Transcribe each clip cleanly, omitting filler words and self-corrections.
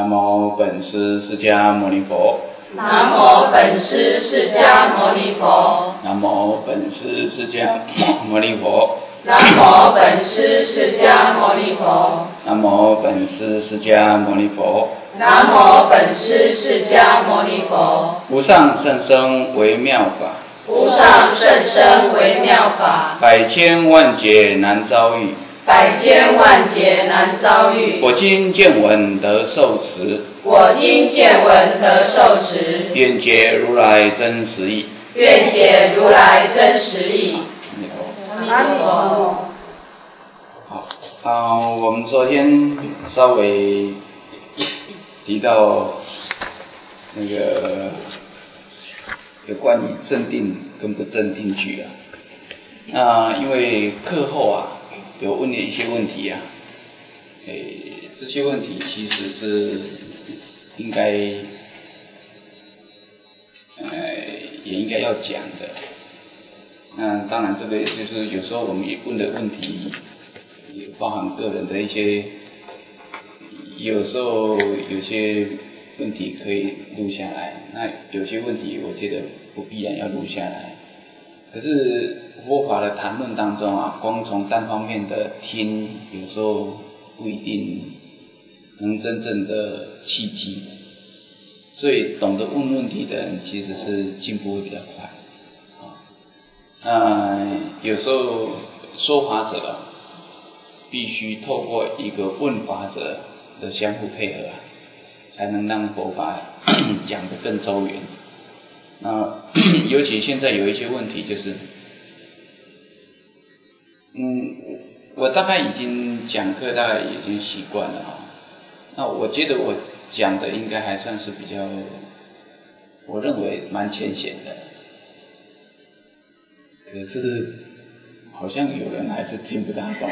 南无本师释迦牟尼佛。 南无本师释迦牟尼佛。 南无本师释迦牟尼佛。 南无本师释迦牟尼佛。 南无本师释迦牟尼佛。 南无本师释迦牟尼佛。 无上甚深微妙法。 无上甚深微妙法。 百千万劫难遭遇。 百千万劫难遭遇。 我今见闻得受持。 我今见闻得受持。 愿解如来真实义。 愿解如来真实义。阿弥陀佛。好，我们昨天稍微提到那个有关于正定跟不正定句啊。因为课后有问了一些问题这些问题其实是应该也应该要讲的。当然这个就是有时候我们也问的问题也包含个人的一些，有时候有些问题可以录下来，那有些问题我觉得不必然要录下来。可是佛法的谈论当中光从单方面的听，有时候不一定能真正的契机，所以懂得问问题的人其实是进步会比较快。有时候说法者必须透过一个问法者的相互配合才能让佛法讲得更周圆。尤其现在有一些问题就是，我大概已经讲课大概已经习惯了那我觉得我讲的应该还算是比较，我认为蛮浅显的。可是好像有人还是听不大懂。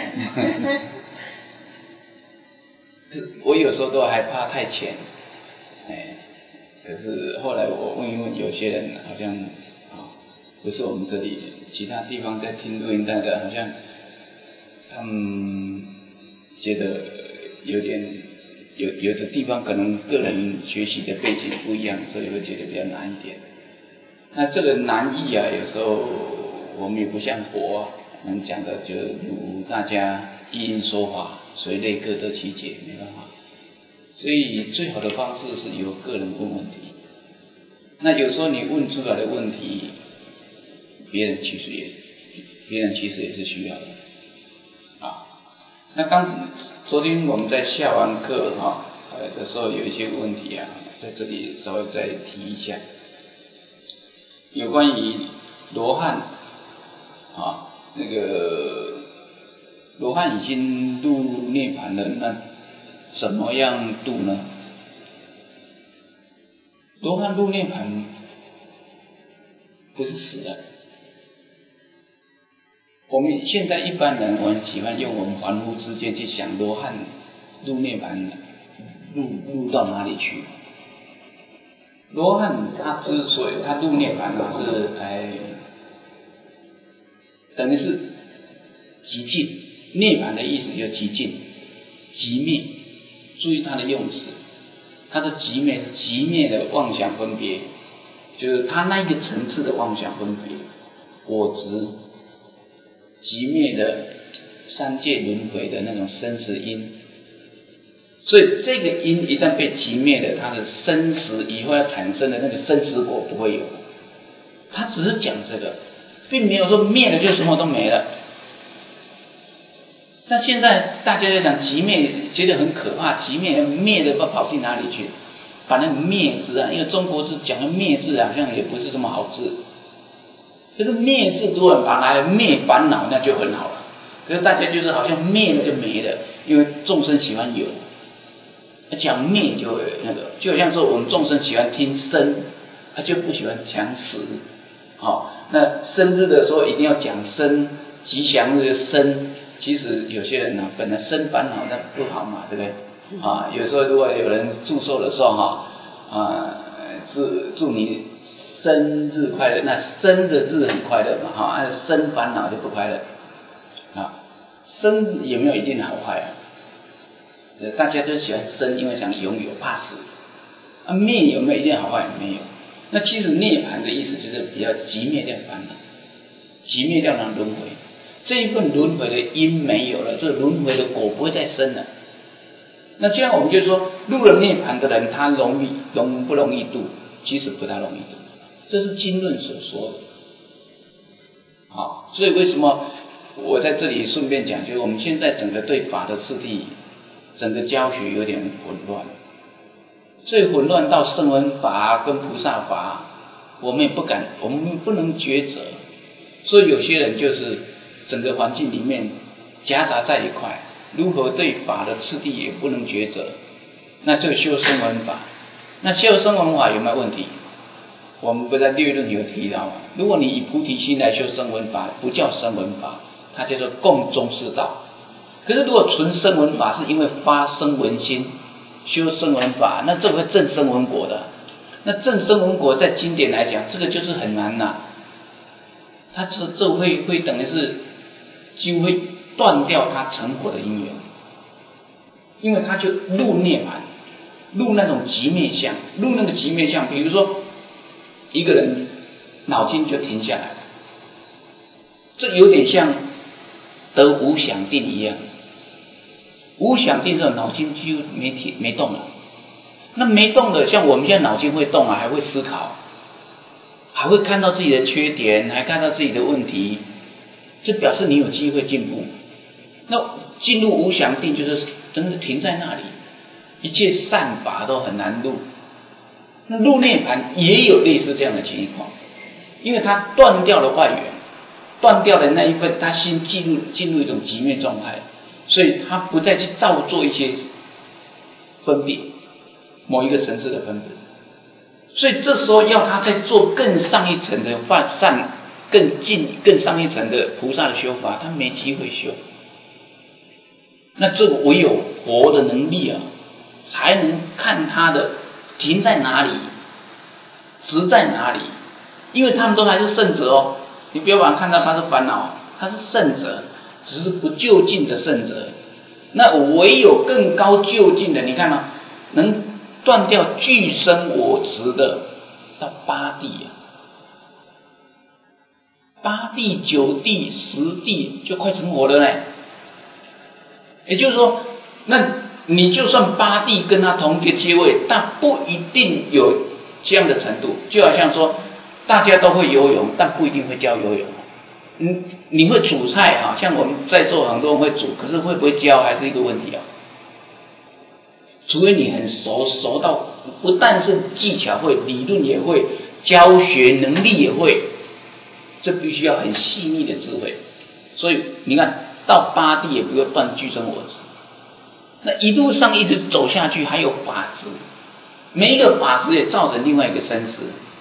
我有时候都害怕太浅，可是后来我问一问，有些人好像不是我们这里，其他地方在听录音带的，好像他们觉得有点有的地方可能个人学习的背景不一样，所以会觉得比较难一点。那这个难易有时候我们也不像佛能讲的，就如大家一因说法，随类各得其解，没办法。所以最好的方式是由个人问问题。那有时候你问出来的问题，别人其实也是需要的那昨天我们在下完课的时候有一些问题在这里稍微再提一下，有关于罗汉那个罗汉已经入涅槃了，那怎么样度呢？罗汉入涅槃不是死了。我们现在一般人我很喜欢用我们凡夫之见去想罗汉入涅槃入到哪里去。罗汉他之所以他入涅槃是等于是极尽，涅槃的意思就是极尽极灭，注意他的用词，他的极灭是极灭的妄想分别，就是他那一个层次的妄想分别，我执极灭的三界轮回的那种生死因。所以这个因一旦被极灭了，它的生死以后要产生的那个生死果不会有。他只是讲这个，并没有说灭了就什么都没了。那现在大家在讲极灭，觉得很可怕，极灭灭了跑去哪里去？把那个灭字因为中国字讲的灭字好像也不是这么好字。这个灭字如果把它拿来灭烦恼，那就很好了。可是大家就是好像灭了就没了，因为众生喜欢有。讲灭就那个，就好像说我们众生喜欢听生，他就不喜欢讲死。那生日的时候一定要讲生，吉祥日的生。其实有些人本来生烦恼那不好嘛，对不对？有时候如果有人祝寿的时候祝你生日快乐，那生的日很快乐嘛，生烦恼就不快乐。生有没有一定好坏大家都喜欢生，因为想拥有，怕死。啊，灭有没有一定好坏？没有。那其实涅槃的意思就是比较寂灭掉烦恼，寂灭掉那轮回。这一份轮回的因没有了，这轮回的果不会再生了。那这样我们就说，入了涅槃的人，他容不容易度？其实不太容易度，这是经论所说的。好，所以为什么我在这里顺便讲，就是我们现在整个对法的次第，整个教学有点混乱，最混乱到声闻法跟菩萨法，我们也不敢，我们不能抉择，所以有些人就是整个环境里面夹杂在一块，如何对法的次第也不能抉择，那就修声闻法。那修声闻法有没有问题？我们不在略论有提到，如果你以菩提心来修声闻法，不叫声闻法，它叫做共中士道。可是如果纯声闻法是因为发声闻心修声闻法，那这会证声闻果的。那证声闻果在经典来讲，这个就是很难呐。它这会等于是几乎会断掉它成果的因缘，因为它就入涅槃，入那种极灭相，入那个极灭相。比如说一个人脑筋就停下来了，这有点像得无想定一样。无想定之后，脑筋就没动了。那没动的，像我们现在脑筋会动啊，还会思考，还会看到自己的缺点，还看到自己的问题，这表示你有机会进步。那进入无想定，就是真的停在那里，一切善法都很难入。那入涅槃也有类似这样的情况，因为他断掉了外缘，断掉了那一份，他心进入一种极灭状态，所以他不再去造作一些分别，某一个层次的分别。所以这时候要他再做更上一层的善，更上一层的菩萨的修法，他没机会修。那这个唯有佛的能力啊，才能看他的停在哪里，执在哪里。因为他们都还是圣者哦，你不要把他看到他是烦恼，他是圣者，只是不究竟的圣者。那唯有更高究竟的，你看啊，能断掉俱生我执的，到八地啊，八地、九地、十地就快成佛了呢。也就是说，那你就算八地跟他同一个阶位，但不一定有这样的程度。就好像说，大家都会游泳，但不一定会教游泳。你会煮菜啊，像我们在座很多人会煮，可是会不会教还是一个问题啊。除非你很熟到不但是技巧会，理论也会，教学能力也会，这必须要很细腻的智慧。所以你看到八地也不要断俱生我执，那一路上一直走下去，还有法执，每一个法执也造成另外一个生死。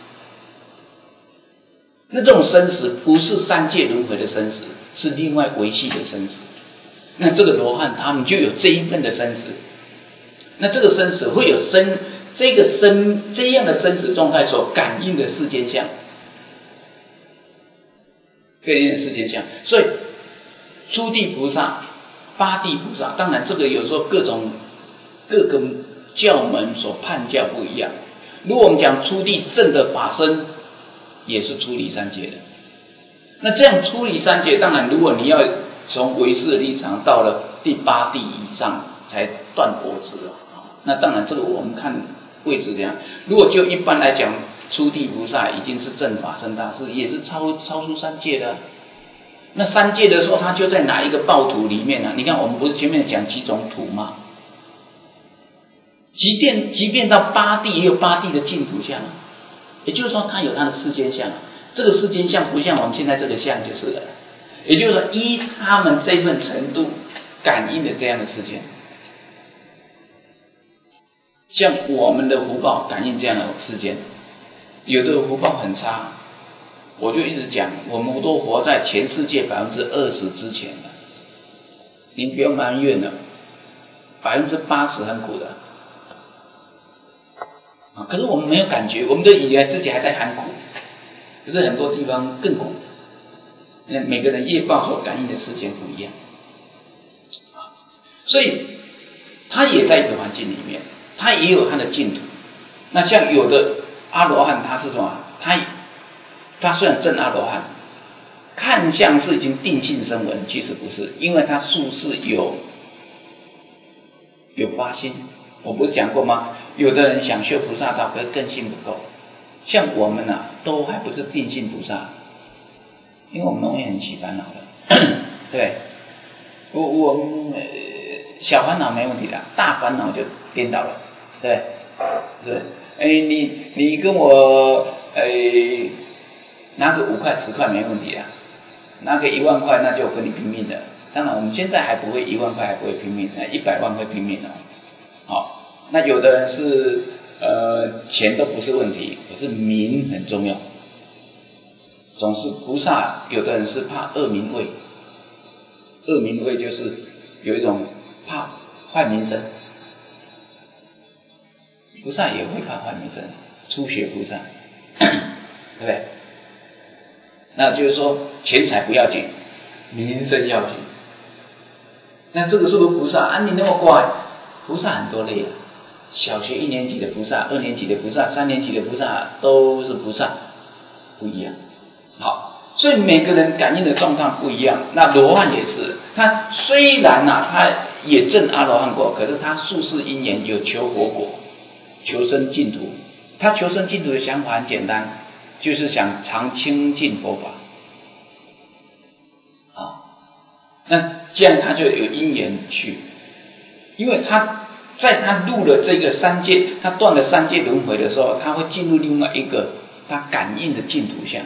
那这种生死不是三界轮回的生死，是另外维系的生死。那这个罗汉他们就有这一份的生死。那这个生死会有这样的生死状态所感应的世间相，感应的世间相。所以初地菩萨、八地菩萨，当然这个有时候各个教门所判教不一样。如果我们讲初地正的法身，也是出离三界的。那这样出离三界，当然如果你要从唯识的立场，到了第八地以上才断果执了。那当然这个我们看位置这样。如果就一般来讲，初地菩萨已经是正法身大士，也是超出三界的。那三界的时候，他就在哪一个报土里面呢？你看我们不是前面讲几种土吗？即便到八地，也有八地的净土相，也就是说他有他的世间相。这个世间相不像我们现在这个相就是了。也就是说依他们这份程度感应的这样的世间，像我们的福报感应这样的世间，有的福报很差，我就一直讲，我们都活在全世界20%之前了，您不用埋怨了，80%很苦的啊。可是我们没有感觉，我们都以为自己还在喊苦，可是很多地方更苦。每个人业报所感应的世界不一样，所以他也在一个环境里面，他也有他的净土。那像有的阿罗汉他是什么？他虽然证阿罗汉，看相是已经定性声闻，其实不是，因为他术士有发心。我不是讲过吗？有的人想修菩萨道，可是根性不够。像我们都还不是定性菩萨，因为我们容易很起烦恼的，对。我们小烦恼没问题的，大烦恼就颠倒了，对，是。你跟我拿个5块10块没问题啊，拿个1万块那就跟你拼命的。当然我们现在还不会1万块还不会拼命，100万会拼命哦。好，那有的人是钱都不是问题，可是名很重要。总是菩萨，有的人是怕恶名位，恶名位就是有一种怕坏名声，菩萨也会怕坏名声，初学菩萨，对不对？那就是说钱财不要紧，名声要紧。那这个是不是菩萨啊？你那么乖，菩萨很多类啊，小学1年级的菩萨，2年级的菩萨，3年级的菩萨都是菩萨，不一样。好，所以每个人感应的状况不一样。那罗汉也是，他虽然他也证阿罗汉果，可是他术士因缘有求佛果，求生净土。他求生净土的想法很简单，就是想常亲近佛法。好，那这样他就有因缘去，因为他在他入了这个三界，他断了3界轮回的时候，他会进入另外一个他感应的净土相。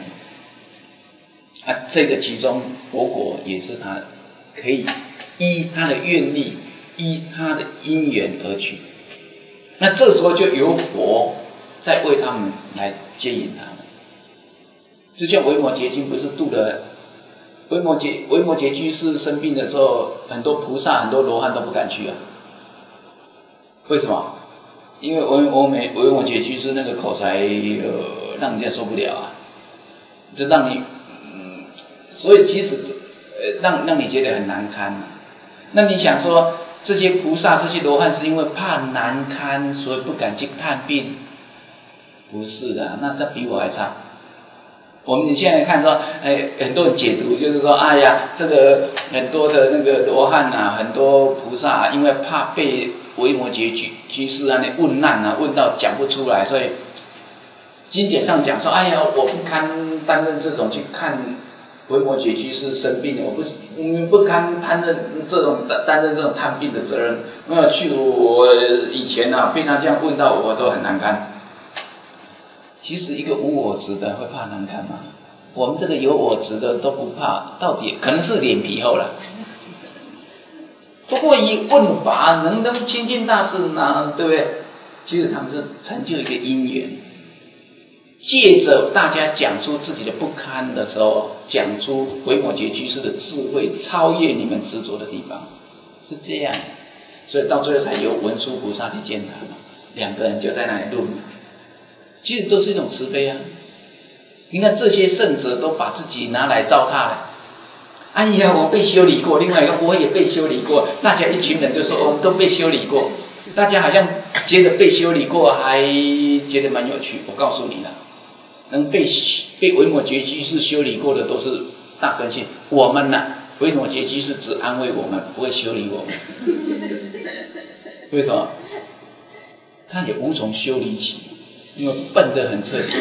这个其中佛果也是他可以依他的愿力，依他的因缘而去。那这时候就由佛在为他们来接引他们。就像维摩诘经不是度了维摩诘居士生病的时候，很多菩萨很多罗汉都不敢去啊。为什么？因为维摩诘居士那个口才让人家受不了啊，就让你所以其实让你觉得很难堪。那你想说这些菩萨这些罗汉是因为怕难堪所以不敢去看病？不是的，那比我还差。我们现在看说很多人解读就是说，哎呀，这个很多的那个罗汉很多菩萨因为怕被维摩诘居士问难问到讲不出来，所以经典上讲说，哎呀，我不堪担任这种去看维摩诘居士生病，我不堪担任这种探病的责任。没有去，我以前被他这样问到，我都很难堪。其实一个无我执的会怕难堪吗？我们这个有我执的都不怕，到底可能是脸皮厚了。不过以问法能亲近大士呢，对不对？其实他们是成就一个因缘。借着大家讲出自己的不堪的时候，讲出维摩诘居士的智慧超越你们执着的地方，是这样。所以到最后才由文殊菩萨去见他嘛，2个人就在那里论。其实都是一种慈悲啊。你看这些圣者都把自己拿来糟蹋了。哎呀，我被修理过，另外一个我也被修理过，大家一群人就说我们都被修理过，大家好像觉得被修理过还觉得蛮有趣。我告诉你了，能被维摩诘居士修理过的都是大根性，我们维摩诘居士只安慰我们，不会修理我们。为什么？他也无从修理起，因为笨得很彻底。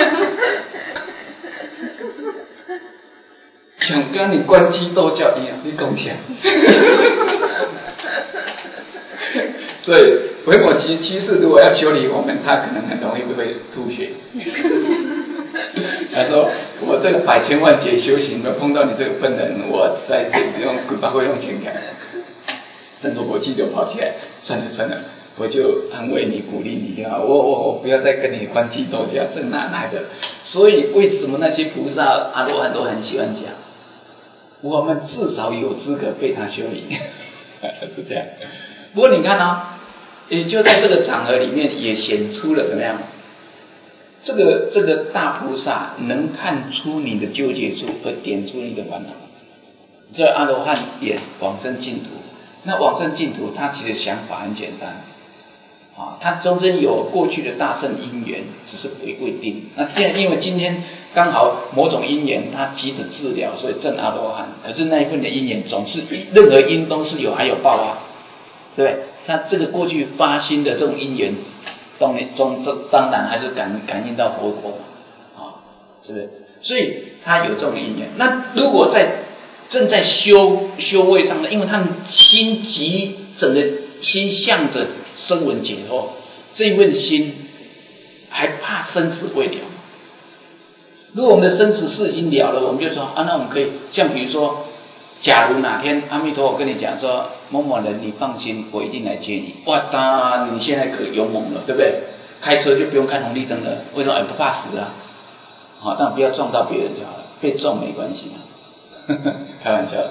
像跟你关机斗教一样，你共享。所以维摩诘居士如果要修理我们，他可能很容易会吐血。他说：“我这个百千万劫修行的，碰到你这个笨人，我在这里用鬼把会用钱干。”整个火气就跑起来，算了，我就安慰你，鼓励你啊！我不要再跟你关机斗教，这哪来的？所以为什么那些菩萨阿罗汉都很喜欢讲？我们至少有资格被他修理，是这样。不过你看也就在这个场合里面，也显出了怎么样？这个大菩萨能看出你的纠结处，而点出你的烦恼。这阿罗汉也往生净土， 那往生净土，他其实想法很简单，他中间有过去的大圣因缘，只是未定。那现在因为今天刚好某种因缘，他急着治疗，所以证阿罗汉。可是那一份的因缘，总是任何因都是有还有报啊，对不对？他这个过去发心的这种因缘，当然还是感应到佛果嘛，是不是？所以他有这种因缘。那如果正在修位上的，因为他们心急，整个心向着声闻解脱，这一份心还怕生死未了。如果我们的生死事已经了了，我们就说那我们可以像比如说，假如哪天阿弥陀佛跟你讲说某某人，你放心，我一定来接你。哇，当然你现在可勇猛了，对不对？开车就不用看红绿灯了，为什么？不怕死啊。当然不要撞到别人就好了，被撞没关系开玩笑的。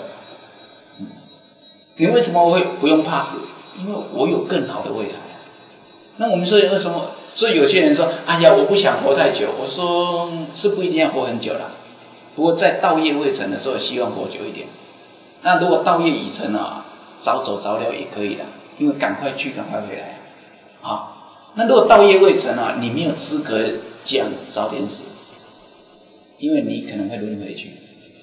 你为什么会不用怕死？因为我有更好的未来。那我们说为什么？所以有些人说，哎呀，我不想活太久。我说是不一定要活很久啦，不过在道业未成的时候，希望活久一点。那如果道业已成早走早了也可以啦，因为赶快去，赶快回来。那如果道业未成你没有资格讲早点死，因为你可能会轮回去。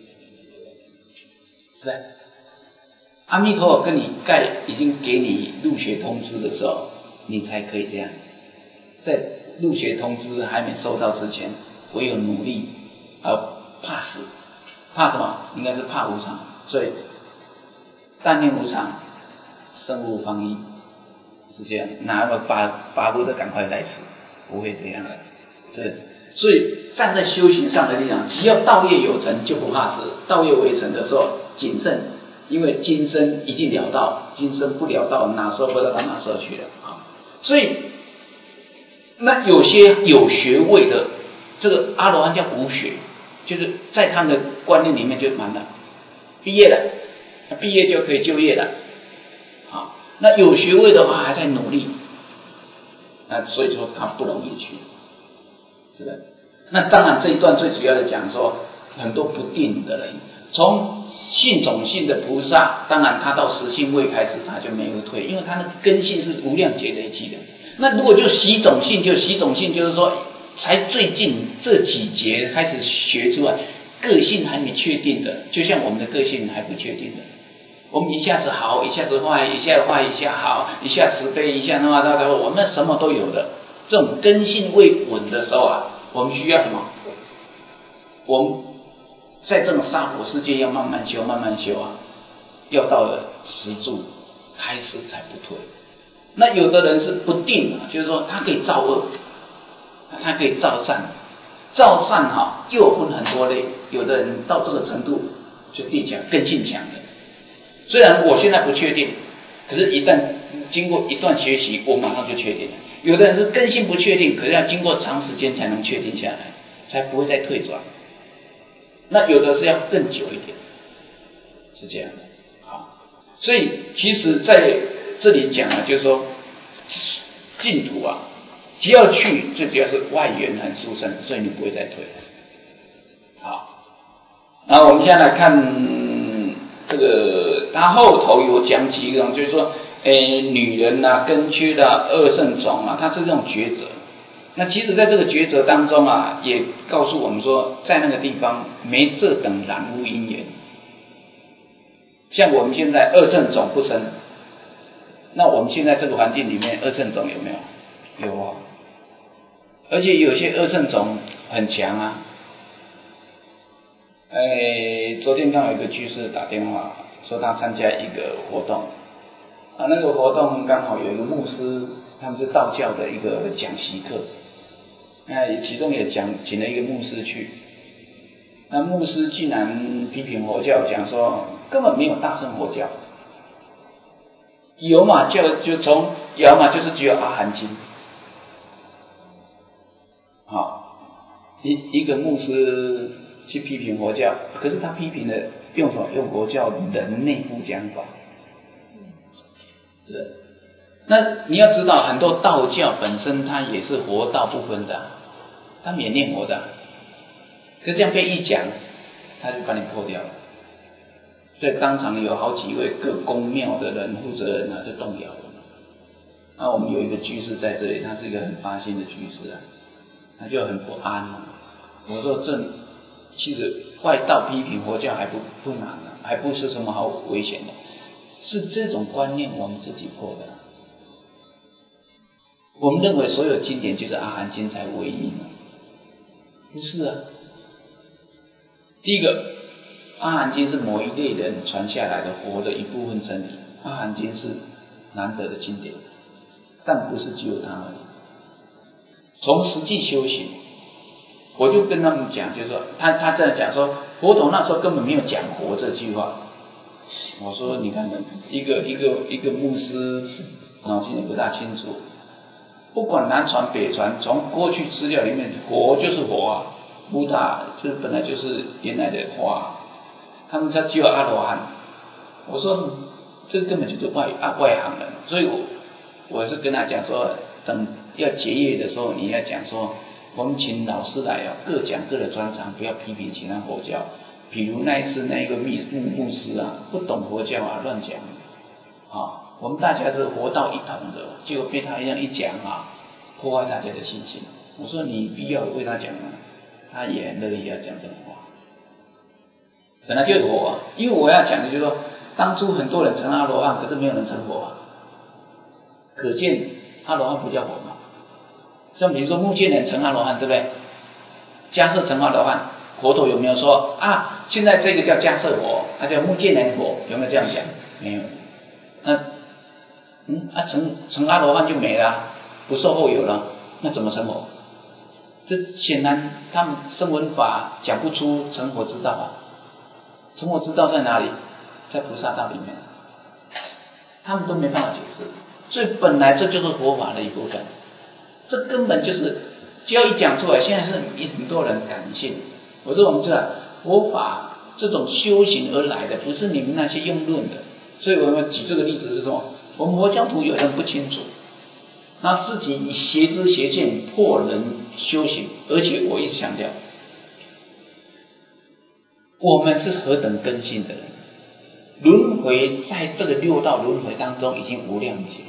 是吧？阿弥陀佛跟你已经给你入学通知的时候，你才可以这样。在入学通知还没收到之前，唯有努力，怕死，怕什么？应该是怕无常。所以但念无常，生无方益，是这样。哪么巴不得赶快来死？不会这样的，对。所以站在修行上的力量，只要道业有成，就不怕死。道业未成的时候，谨慎，因为今生一定了道，今生不了道，哪时候不知道到哪时候去了所以，那有些有学位的，这个阿罗汉叫无学，就是在他们的观念里面就满了，毕业了，毕业就可以就业了。那有学位的话还在努力，所以说他不容易去。是的，那当然这一段最主要的讲说，很多不定的人，从性种性的菩萨，当然他到实性未开始他就没有退，因为他的根性是无量劫累积的。那如果就习种性，就是说，才最近这几节开始学出来，个性还没确定的，就像我们的个性还不确定的，我们一下子好，一下子坏，一下坏一下好，一下慈悲，一下我们什么都有的。这种根性未稳的时候我们需要什么？我们在这种娑婆世界要慢慢修要到了实住开始才不退。那有的人是不定就是说他可以造恶，他可以造善。造善又分很多类，有的人到这个程度就定强，根性强的。虽然我现在不确定，可是一旦经过一段学习，我马上就确定了。有的人是根性不确定，可是要经过长时间才能确定下来，才不会再退转。那有的是要更久一点，是这样的。所以其实在这里讲就是说净土只要去，最主要是外缘很殊胜，所以你不会再退。好，然后我们现在来看这个，他后头有讲几种，就是说女人根缺恶圣种它是这种抉择。那其实在这个抉择当中也告诉我们说，在那个地方没这等染污因缘。像我们现在恶圣种不生，那我们现在这个环境里面恶圣种有没有？有而且有些恶圣种很强昨天刚有一个居士打电话说他参加一个活动那个活动刚好有一个牧师，他们是道教的一个讲习课，其中也请了一个牧师去。那牧师竟然批评佛教，讲说根本没有大乘佛教，有嘛就是只有阿含经。一个牧师去批评佛教，可是他批评的用什么？用佛教人内部讲法。是。那你要知道，很多道教本身它也是佛道不分的，他们也念佛的，可是这样被一讲，他就把你破掉了。 在当场有好几位各宫庙的人负责人就动摇了。我们有一个居士在这里，他是一个很发心的居士他就很不安我说其实外道批评佛教还不难还不是什么好危险的，是这种观念我们自己破的。我们认为所有经典就是阿含经才唯一不是第一个，阿含经是某一类人传下来的佛的一部分真理，阿含经是难得的经典，但不是只有它而已。从实际修行，我就跟他们讲，就是说他这样讲说，佛陀那时候根本没有讲佛这句话。我说你看一个牧师脑筋也不大清楚，不管南传北传，从过去资料里面，佛就是佛布达就是本来就是原来的话，他们只有阿罗汉。我说这根本就是外行人，所以我是跟他讲说，等要结业的时候，你要讲说，我们请老师来各讲各的专长，不要批评其他佛教。比如那一次那个牧师不懂佛教乱讲我们大家是活道一统的，结果被他这样一讲破坏大家的信心。我说你必要为他讲他也很乐意要讲这种话。本来就是佛因为我要讲的就是说，当初很多人成阿罗汉，可是没有人成佛可见阿罗汉不叫佛嘛。像比如说目犍连成阿罗汉，对不对？迦叶成阿罗汉，佛陀有没有说现在这个叫迦叶佛，叫目犍连佛，有没有这样讲？没有。成阿罗汉就没了不受后有了，那怎么成佛？这显然他们声闻法讲不出成佛之道成佛之道在哪里？在菩萨道里面，他们都没办法解释。所以本来这就是佛法的一部分，这根本就是只要一讲出来，现在是很多人感性。我说我们知道佛法这种修行而来的，不是你们那些用论的。所以我们举这个例子是说，我们佛教徒有人不清楚，那自己以邪知邪见破人修行。而且我一直强调，我们是何等根性的人，轮回在这个六道轮回当中已经无量劫。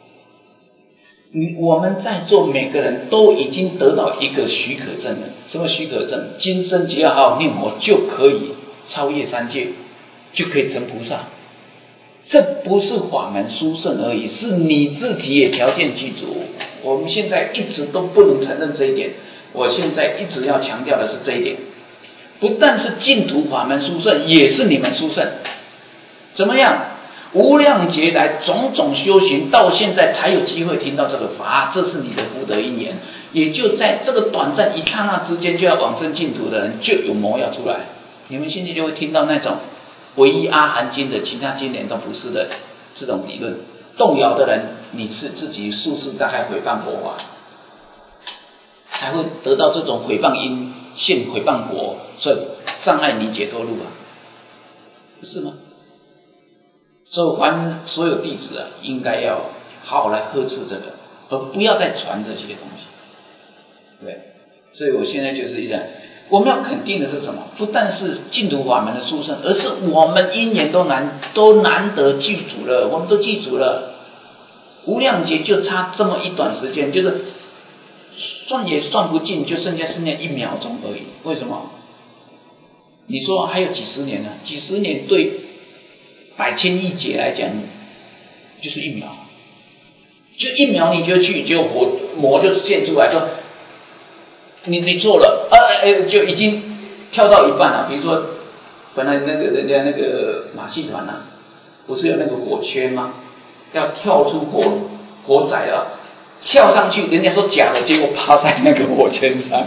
我们在座每个人都已经得到一个许可证了。什么许可证？今生只要好好念佛，就可以超越三界，就可以成菩萨。这不是法门殊胜而已，是你自己也条件具足。我们现在一直都不能承认这一点，我现在一直要强调的是这一点。不但是净土法门殊胜，也是你们殊胜。怎么样？无量劫来种种修行，到现在才有机会听到这个法，这是你的福德因缘。也就在这个短暂一刹那之间，就要往生净土的人就有魔要出来。你们现在就会听到那种唯一阿含经的，其他经典都不是的这种理论。动摇的人，你是自己数次大概毁谤佛法，才会得到这种毁谤因，现毁谤国，所以障碍你解脱路不是吗？所以凡所有弟子应该要好好来呵斥这个，而不要再传这些东西。对，所以我现在就是我们要肯定的是什么？不但是净土法门的殊胜，而是我们因缘都难得记住了，我们都记住了。无量劫就差这么一短时间，就是算也算不尽，就剩下1秒钟而已。为什么？你说还有几十年呢？几十年对百千亿劫来讲，就是1秒，就1秒你就去，结果魔就现出来说，你错了，就已经跳到一半了。比如说，本来那个人家那个马戏团不是有那个火圈吗？要跳出火仔了，跳上去，人家说假的，结果趴在那个火圈上，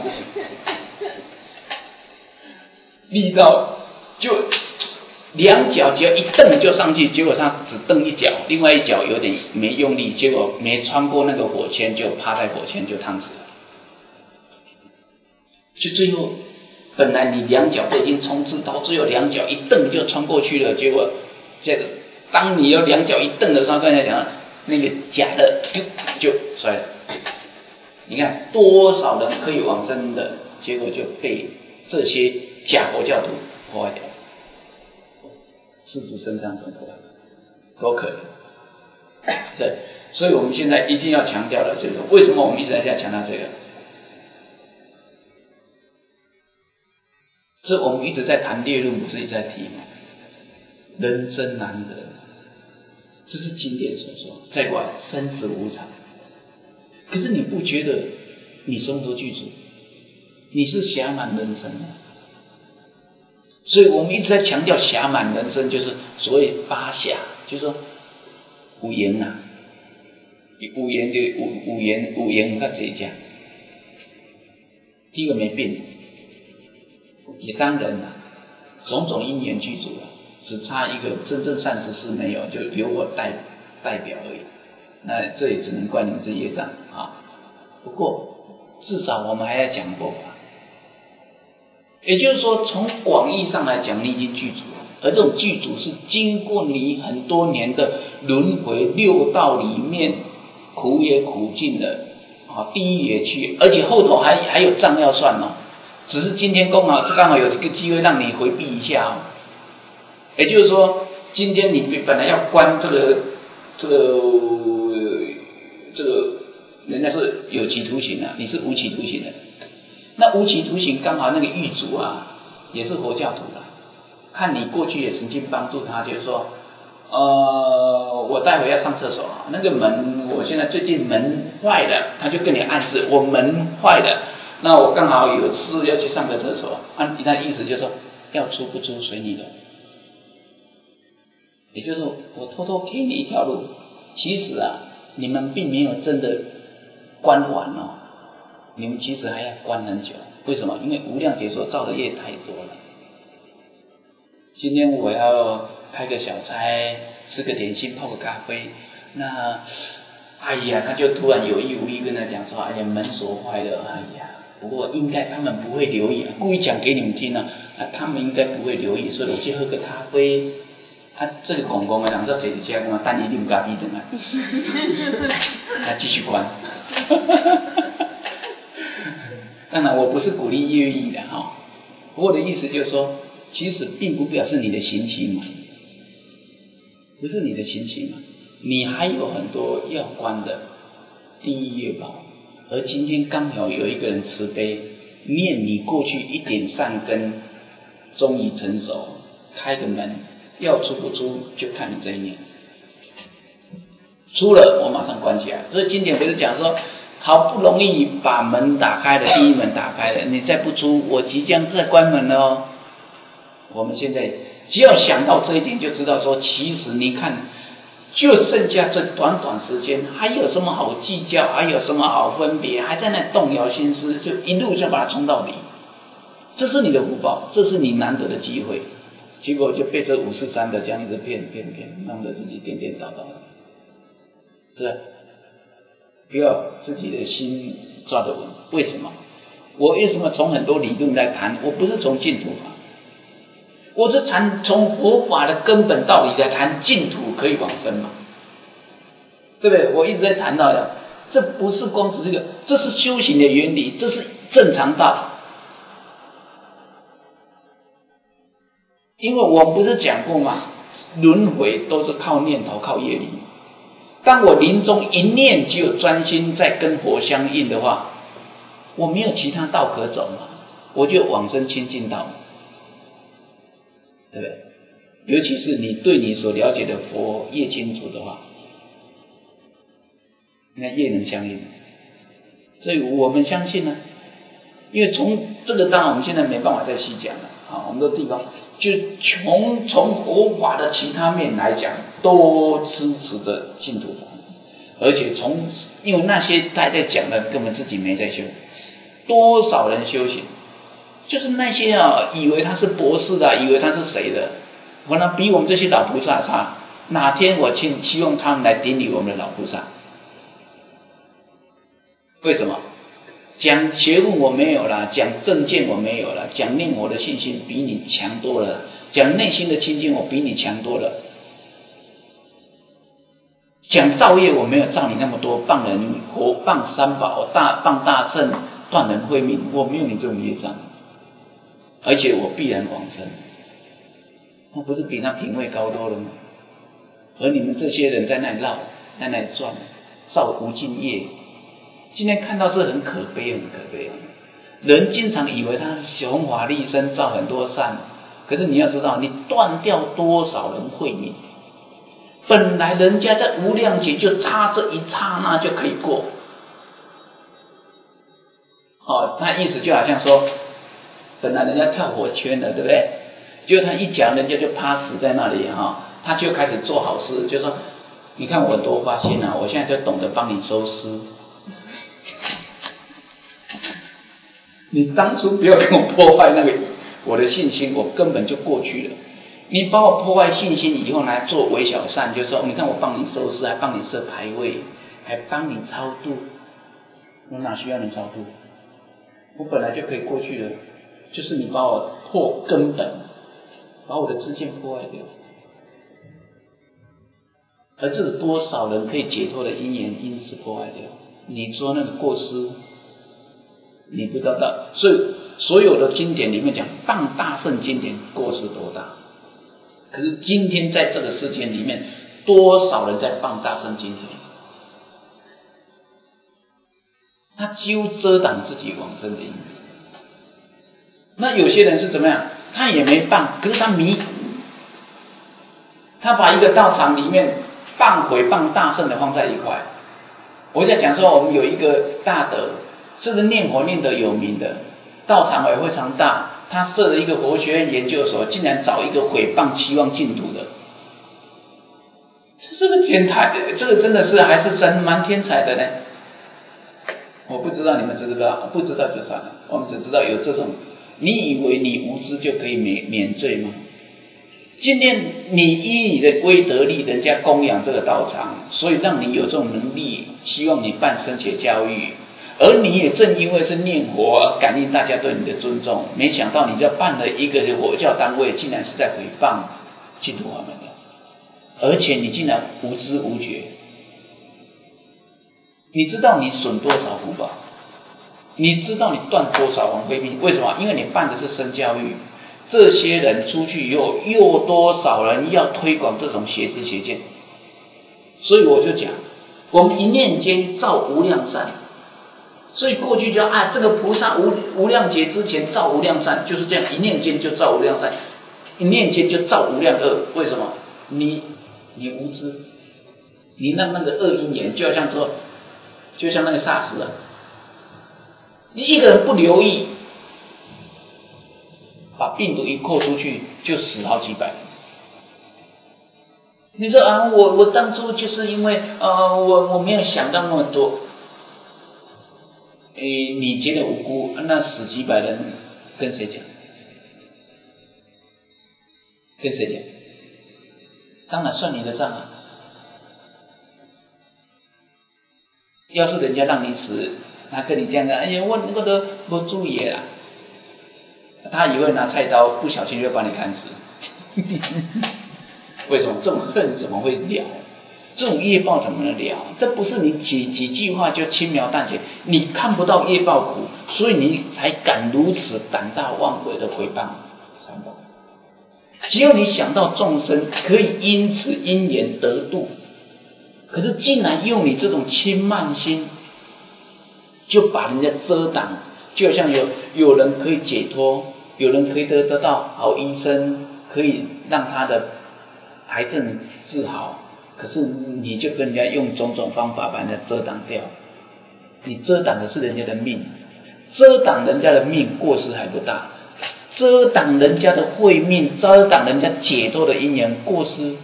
力道就两脚只要一蹬就上去，结果他只蹬一脚，另外一脚有点没用力，结果没穿过那个火圈，就趴在火圈就烫死了。就最后本来你两脚都已经冲刺到最后，两脚一蹬就穿过去了，结果这个当你有两脚一蹬的时候，刚才讲那个假的就摔了。你看多少人可以往生的，结果就被这些假佛教徒破坏掉。 世俗身上生活都可以。对，所以我们现在一定要强调的就是为什么我们一直在强调这个？所以我们一直在谈列论，不是一直在提吗？人生难得，这是经典所说。再过来，生死无常。可是你不觉得你生活具足，你是暇满人生吗？所以我们一直在强调暇满人生，就是所谓八暇，就是说五言啊，五言我看谁讲？第一个没变，也当然了，种种因缘具足了，只差一个真正善知识没有，就由我代表而已。那这也只能怪你们这业障啊。不过至少我们还要讲佛法，也就是说，从广义上来讲，你已经具足了，而这种具足是经过你很多年的轮回六道里面苦也苦尽了啊，地狱也去，而且后头还有账要算哦。只是今天刚好有一个机会让你回避一下哦。也就是说，今天你本来要关这个，人家是有期徒刑啊，你是无期徒刑的。那无期徒刑刚好那个狱卒啊，也是佛教徒啦，看你过去也曾经帮助他，就是说，我待会要上厕所，那个门我现在最近门坏了，他就跟你暗示我门坏了，那我刚好有事要去上个厕所，那意思就是说要出不出随你的，也就是我偷偷给你一条路，其实啊，你们并没有真的关完哦。你们其实还要关很久，为什么？因为无量劫所造的业太多了。今天我要开个小差，吃个点心，泡个咖啡，那哎呀，他就突然有意无意跟他讲说，哎呀，门锁坏了，哎呀，不过应该他们不会留意，故意讲给你们听啊，他们应该不会留意，所以我去喝个咖啡。这个公公啊，人家坐一下讲，但一定咖啡等啊，继续关。当然我不是鼓励越狱的哈，我的意思就是说，其实并不表示你的行期满，不是你的行期满，你还有很多要关的地狱业报，而今天刚好有一个人慈悲，念你过去一点善根，终于成熟，开个门，要出不出就看你这一念，出了我马上关起来。所以经典不是讲说，好不容易把门打开了，第一门打开了，你再不出，我即将再关门了哦。我们现在只要想到这一点，就知道说，其实你看，就剩下这短时间，还有什么好计较，还有什么好分别，还在那动摇心思，就一路就把它冲到底。这是你的福报，这是你难得的机会，结果就被这543的这样一直骗，弄得自己颠颠倒倒的，是吧？不要自己的心抓得稳。为什么？我为什么从很多理论来谈？我不是从净土法，我是从佛法的根本道理来谈净土可以往生嘛，对不对？我一直在谈到的，这不是光只是个，这是修行的原理，这是正常道。因为我不是讲过吗？轮回都是靠念头，靠业力。当我临终一念只有专心在跟佛相应的话，我没有其他道可走嘛，我就往生清净道，对不对？尤其是你对你所了解的佛越清楚的话，那越能相应。所以我们相信呢，因为从这个当然我们现在没办法再细讲了啊，我们的地方就从佛法的其他面来讲，都支持的净土法。而且因为那些他在讲的根本自己没在修，多少人修行，就是那些以为他是博士的，以为他是谁的，可能比我们这些老菩萨差。哪天我希望他们来顶礼我们的老菩萨？为什么？讲学问我没有了，讲正见我没有了，讲念佛的信心比你强多了，讲内心的清净我比你强多了。讲造业我没有造你那么多，谤人佛、谤三宝、谤大圣、断人慧命，我没有你这种业障，而且我必然往生。 那不是比他品位高多了吗？而你们这些人在那里绕，在那里转，造无尽业。今天看到这很可悲，很可悲啊！人经常以为他雄华立身，造很多善，可是你要知道，你断掉多少人慧命。本来人家在无量劫就差这一刹那就可以过。那意思就好像说，本来人家跳火圈了，对不对？结果他一讲，人家就趴死在那里他就开始做好事，就说你看我多发心啊，我现在就懂得帮你收尸。你当初不要跟我破坏那个我的信心，我根本就过去了。你把我破坏信心以后来做微小善，就说你看我帮你收尸，还帮你设牌位，还帮你超度，我哪需要你超度？我本来就可以过去了，就是你把我破根本，把我的知见破坏掉。而这是多少人可以解脱的因缘，因此破坏掉。你说那个过失，你不知道。所以所有的经典里面讲放大圣经典过失多大，可是今天在这个世界里面，多少人在放大圣经典？他几乎遮挡自己往生的因缘。那有些人是怎么样？他也没放，可是他迷，他把一个道场里面放毁谤大圣的放在一块。我在讲说，我们有一个大德，这是念佛念得有名的，道场也非常大，他设了一个佛学院研究所，竟然找一个毁谤期望净土的，这个天才，这个真的是还是真蛮天才的呢。我不知道你们知不知道，不知道就算了，我们只知道有这种。你以为你无知就可以免罪吗？今天你依你的威德力，人家供养这个道场，所以让你有这种能力，希望你办僧伽教育，而你也正因为是念佛而感应大家对你的尊重，没想到你就办了一个佛教单位，竟然是在诽谤净土法门的，而且你竟然无知无觉。你知道你损多少福报？你知道你断多少王妃命？为什么？因为你办的是僧教育，这些人出去以后，又多少人要推广这种邪知邪见？所以我就讲，我们一念间造无量善，所以过去就这个菩萨无量劫之前造无量善，就是这样，一念间就造无量善，一念间就造无量恶。为什么？你无知，你让那个恶因缘，就像说，就像那个SARS你一个人不留意，把病毒一扩出去，就死好几百人。你说我当初就是因为我没有想到那么多，你觉得无辜，那死几百人跟谁讲？跟谁讲？当然算你的账啊。要是人家让你死，他跟你这样哎呀，我都不注意啦，他以为拿菜刀不小心就把你砍死。为什么这种恨怎么会了？这种业报怎么能了？这不是你几句话就轻描淡写，你看不到业报苦，所以你才敢如此胆大妄为的诽谤三宝。只有你想到众生可以因此因缘得度，可是竟然用你这种轻慢心，就把人家遮挡，就好像有人可以解脱，有人可以得到好医生，可以让他的癌症治好，可是你就跟人家用种种方法把人家遮挡掉，你遮挡的是人家的命，遮挡人家的命过失还不大，遮挡人家的慧命，遮挡人家解脱的因缘过失。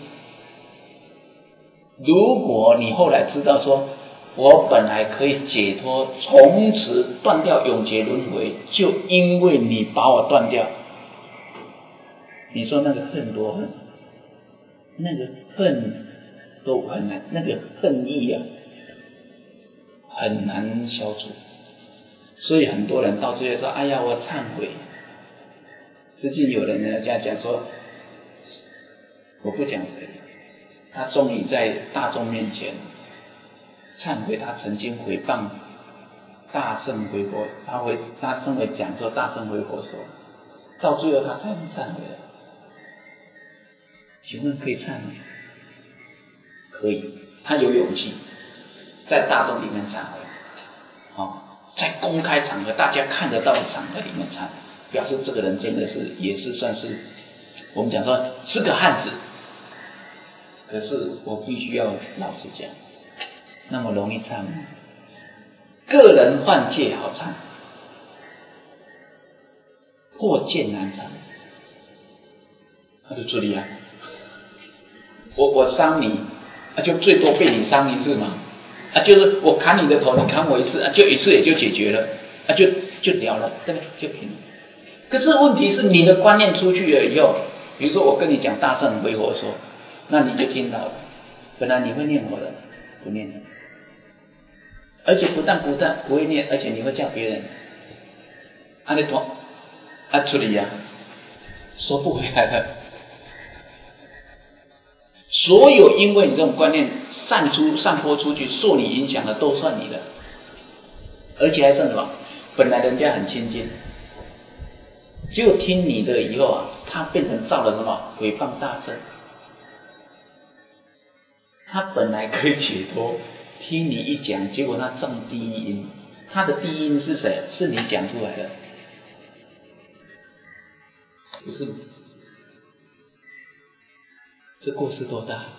如果你后来知道说我本来可以解脱，从此断掉永劫轮回，就因为你把我断掉，你说那个恨多恨，那个恨都很难，那个恨意很难消除。所以很多人到最后说哎呀我忏悔。最近有人家讲说，我不讲谁，他终于在大众面前忏悔，他曾经诽谤大圣回佛，他称为讲说大圣回佛说，到最后他才能忏悔。 请问可以忏悔？可以，他有勇气在大众里面忏悔，在公开场合大家看得到的场合里面忏悔，表示这个人真的是也是算是我们讲说是个汉子。可是我必须要老实讲，那么容易忏吗？个人犯戒好忏，破戒难忏。他就处理啊，我伤你就最多被你伤一次嘛，就是我砍你的头，你砍我一次就一次也就解决了就了了，对不对？就平了。可是问题是你的观念出去了以后，比如说我跟你讲大乘回佛说，那你就听到了，本来你会念佛的，不念了，而且不但不会念，而且你会叫别人你处理啊，收不回来了。所有因为你这种观念散播出去，受你影响的都算你的，而且还算什么？本来人家很亲近，结果听你的以后他变成造了什么诽谤大乘。他本来可以解脱，听你一讲，结果他中第一因，他的第一因是谁？是你讲出来的，不是吗？这过失多大？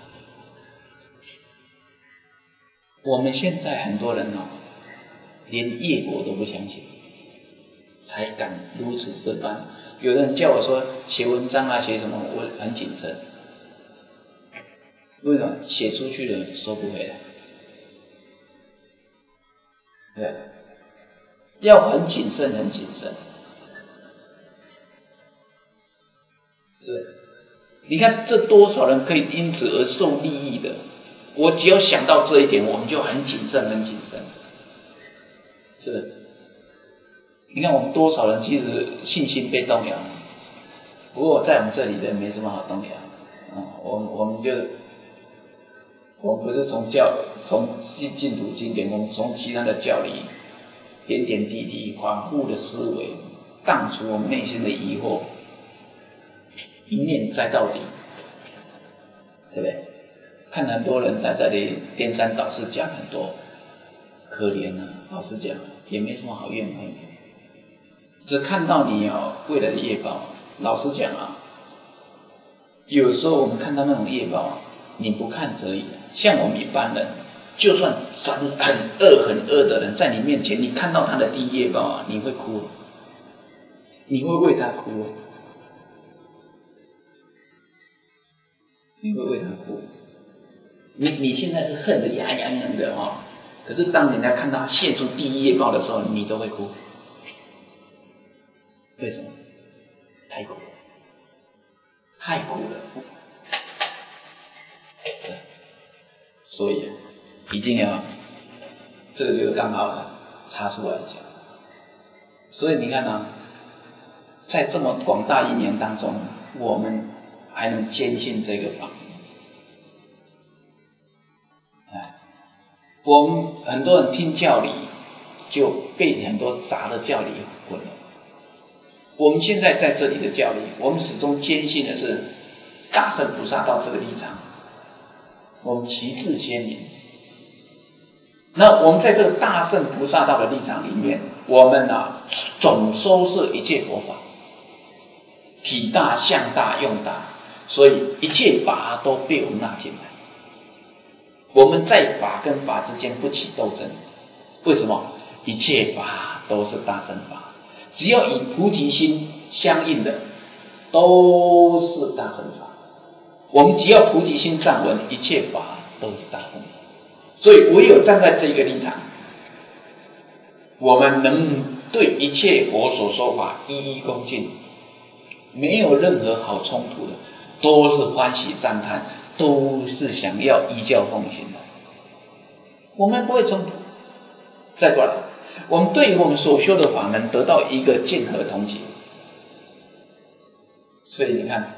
我们现在很多人连业果都不相信，才敢如此这般。有人叫我说写文章写什么，我很谨慎。为什么？写出去了收不回来。对，要很谨慎，很谨慎。对，你看这多少人可以因此而受利益的？我只要想到这一点，我们就很谨慎，很谨慎。是的，你看我们多少人其实信心被动摇了。不过在我们这里的没什么好动摇我们不是从净土经典，我们从其他的教理点点滴滴反复的思维，荡除我们内心的疑惑，一念栽到底，对不对？看很多人在这里颠三倒四讲很多，可怜老实讲也没什么好怨恨的，只看到你未来的业报。老实讲有时候我们看到那种业报你不看则已，像我们一般人，就算很恶的人在你面前，你看到他的第一业报你会哭，你会为他哭，你会为他哭。你现在是恨得牙痒痒的可是当人家看到现出第一业报的时候，你都会哭。为什么？太苦了，太苦了。所以一定要，这个就刚好插出来讲。所以你看在这么广大因缘当中，我们还能坚信这个法。我们很多人听教理就被很多杂的教理混了。我们现在在这里的教理，我们始终坚信的是大乘菩萨道这个立场，我们旗帜鲜明。那我们在这个大乘菩萨道的立场里面，我们总收摄一切佛法，体大相大用大，所以一切法都被我们纳进来。我们在法跟法之间不起斗争，为什么？一切法都是大乘法，只要以菩提心相应的都是大乘法。我们只要菩提心站稳，一切法都是大乘法。所以唯有站在这个立场，我们能对一切佛所说法一一恭敬，没有任何好冲突的，都是欢喜赞叹，都是想要依教奉行的，我们不会冲突。再过来，我们对于我们所修的法门得到一个见合同结。所以你看，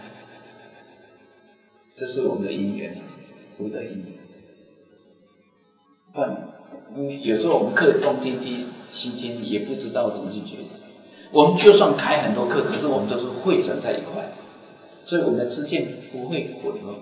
这是我们的因缘福德因缘。有时候我们课东听听西听，也不知道怎么去觉得。我们就算开很多课，可是我们都是汇整在一块。 所以我们的知见不会混合。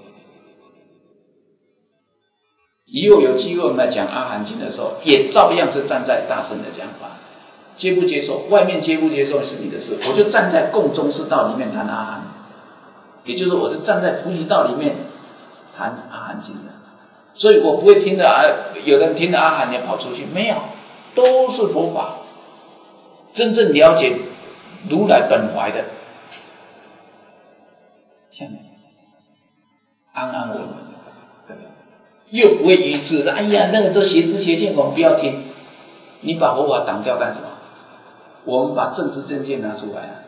以后有机会我们来讲阿含经的时候，也照样是站在大乘的讲法，接不接受，外面接不接受是你的事，我就站在共中师道里面谈阿含，也就是我是站在菩提道里面谈阿含经的。所以我不会听着有人听着阿含也跑出去，没有，都是佛法，真正了解如来本怀的，像安安稳稳，对不对？又不会愚痴，哎呀，那个都邪知邪见，我们不要听。你把佛法挡掉干什么？我们把正知正见拿出来啊，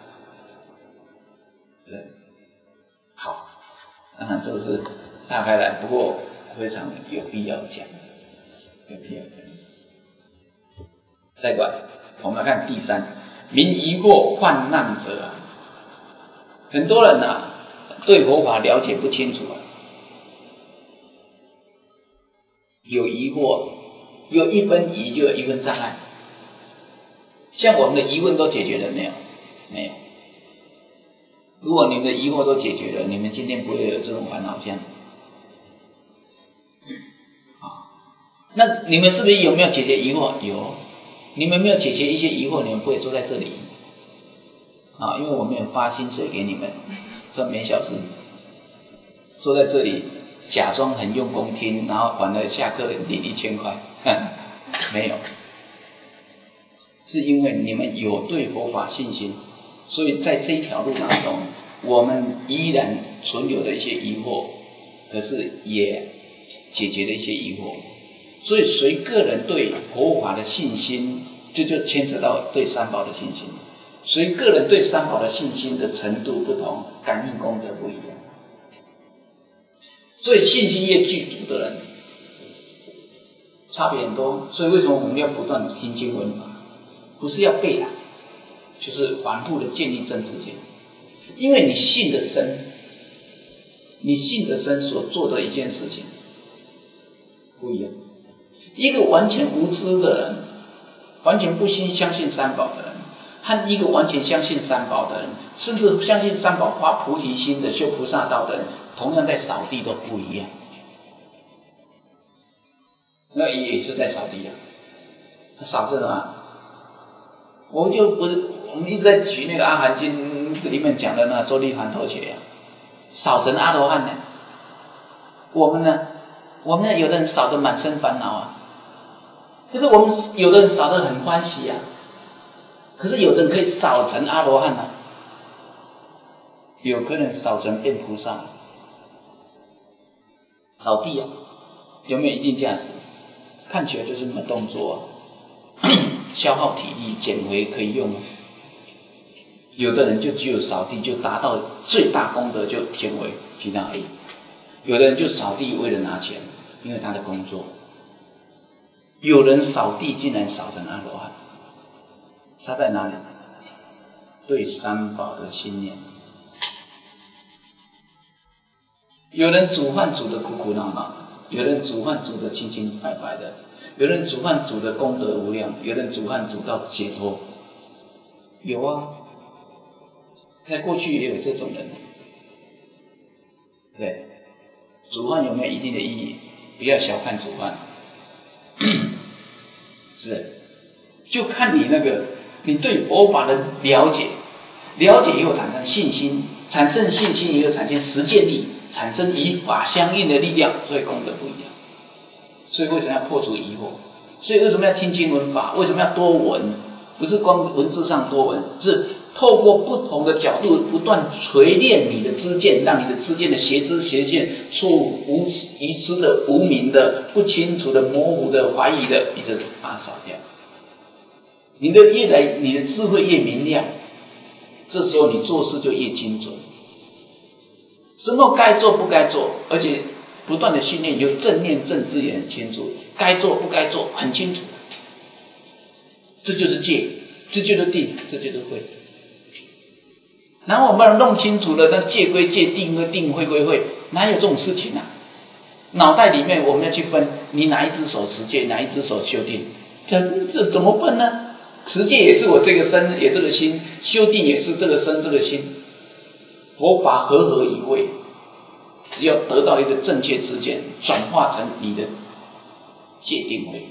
对，好，当然这个是岔开来，不过非常有必要讲，有必要讲。再过来，我们来看第三，民疑惑患难者啊，很多人啊对佛法了解不清楚啊，有疑惑，有一分疑就有一分障碍。像我们的疑问都解决了没有？没有。如果你们的疑惑都解决了，你们今天不会有这种烦恼相。那你们是不是有没有解决疑惑？有。你们没有解决一些疑惑，你们不会坐在这里啊，因为我没有发薪水给你们，说每小时坐在这里假装很用功听，然后完了下课领1000块，没有，是因为你们有对佛法信心，所以在这一条路当中，我们依然存有的一些疑惑，可是也解决了一些疑惑。所以随个人对佛法的信心，这就牵扯到对三宝的信心。随个人对三宝的信心的程度不同，感应功德不一样。所以信心越具足的人，差别很多。所以为什么我们要不断听经闻法？不是要背啦，就是反复的建立正知见。因为你信的深，你信的深所做的一件事情不一样。一个完全无知的人，完全不相信三宝的人，和一个完全相信三宝的人，甚至相信三宝发菩提心的修菩萨道的人，同样在扫地都不一样。那也是在扫地啊，扫这啊，我们一直在举那个阿含经里面讲的那周利盘头伽啊，扫成阿罗汉呢。我们呢，有的人扫得满身烦恼啊，可是我们有的人扫得很欢喜啊，可是有的人可以扫成阿罗汉啊，有可能扫成变菩萨。扫地啊，有没有一定价值？看起来就是那么动作啊，消耗体力，捡回可以用啊。有的人就只有扫地就达到最大功德，就捡回其他而已。有的人就扫地为了拿钱，因为他的工作。有人扫地竟然扫成阿罗汉，差在哪里？对三宝的信念。有人煮饭煮得苦苦恼恼，有人煮饭煮得清清白白的，有人煮饭煮得功德无量，有人煮饭煮到解脱。有啊，在过去也有这种人。对，煮饭有没有一定的意义？不要小看煮饭，是，就看你你对佛法的了解以后产生信心，产生信心以后产生实践力，产生与法相应的力量，所以功德不一样。所以为什么要破除疑惑？所以为什么要听经闻法？为什么要多闻？不是光文字上多闻，是透过不同的角度不断锤炼你的知见，让你的知见的邪知邪见、错误愚痴的、无明的、不清楚的、模糊的、怀疑的，你就把它扫掉。你的智慧越明亮，这时候你做事就越精准。什么该做不该做，而且不断的训练，有正念正知也很清楚，该做不该做很清楚。这就是戒，这就是定，这就是慧。然后我们弄清楚了，那戒归戒，定归定，慧归慧，哪有这种事情啊？脑袋里面我们要去分，你哪一只手持戒，哪一只手修定，这怎么分呢？持戒也是我这个身，也这个心；修定也是这个身，这个心。 佛法合合一味，只要得到一个正确知见，转化成你的戒定慧。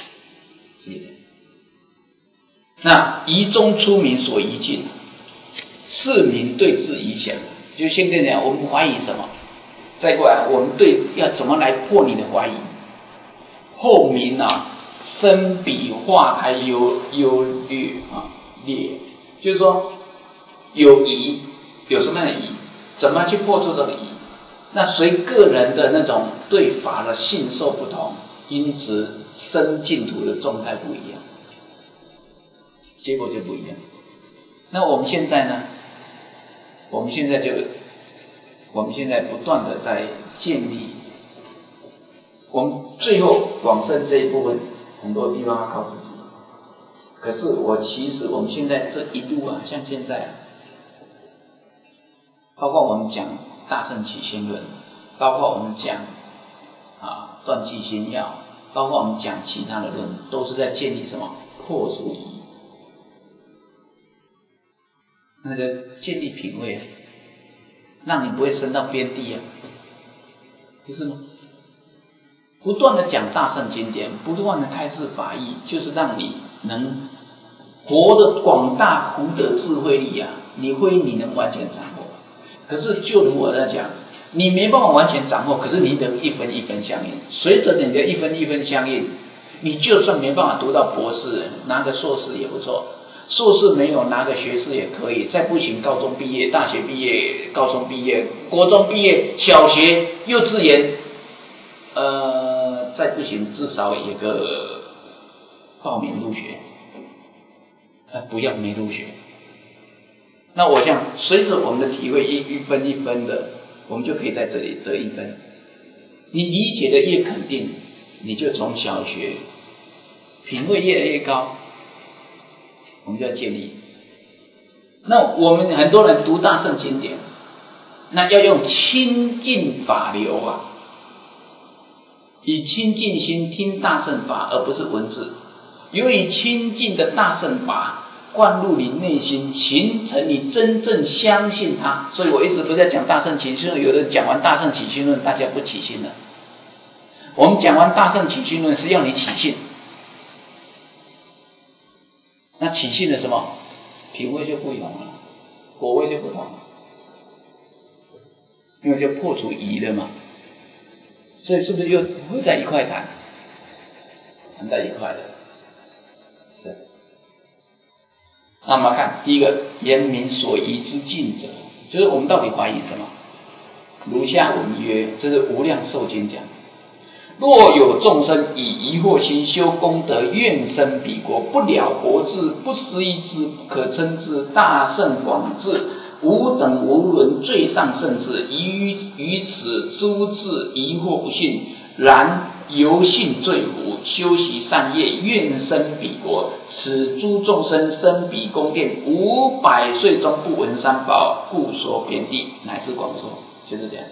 那疑中出名所疑尽，是名对治疑想。就先跟你讲，我们怀疑什么，再过来我们对要怎么来破你的怀疑。后名生彼化开优劣劣，就是说有疑，有什么样的疑，怎么去破除这个疑？那随个人的那种对法的信受不同，因此生净土的状态不一样，结果就不一样。那我们现在呢？我们现在不断的在建立，我们最后往生这一部分，很多地方要靠自己。可是其实我们现在这一路像现在包括我们讲大乘起心论，包括我们讲断气心要，包括我们讲其他的论，都是在建立什么？破除疑，那就建立品位，让你不会升到边地不是吗？不断的讲大乘经典，不断的开示法义，就是让你能活的广大福德智慧力你能完全掌握。可是就如我在讲，你没办法完全掌握，可是你得一分一分相应。随着你的一分一分相应，你就算没办法读到博士，拿个硕士也不错。硕士没有拿个学士也可以，再不行高中毕业、大学毕业、高中毕业、国中毕业、小学、幼稚园，再不行至少有个报名入学，不要没入学。那我想随着我们的体会一分一分的，我们就可以在这里得一分。你理解的越肯定，你就从小学品位越来越高，我们就要建立。那我们很多人读大乘经典，那要用清净法流以清净心听大乘法，而不是文字。由于清净的大乘法灌入你内心，形成你真正相信它。所以我一直不在讲大乘起心论，有人讲完大乘起心论，大家不起心了。我们讲完大乘起心论是要你起信，那起信的什么？品位就不同了，果位就不同了，因为就破除疑了嘛。所以是不是又合在一块谈？谈在一块的。是。那我们看第一个，言明所疑之尽者，就是我们到底怀疑什么？如下文曰，这是无量寿经讲。若有众生以疑惑心修功德，愿生彼国，不了国智，不思议智，不可称之大圣广智，无等无伦，最上圣智，于此诸智疑惑不信，然由信罪福，修习善业，愿生彼国。此诸众生生彼宫殿，500岁中不闻三宝，故说遍地，乃至广说，就是这样。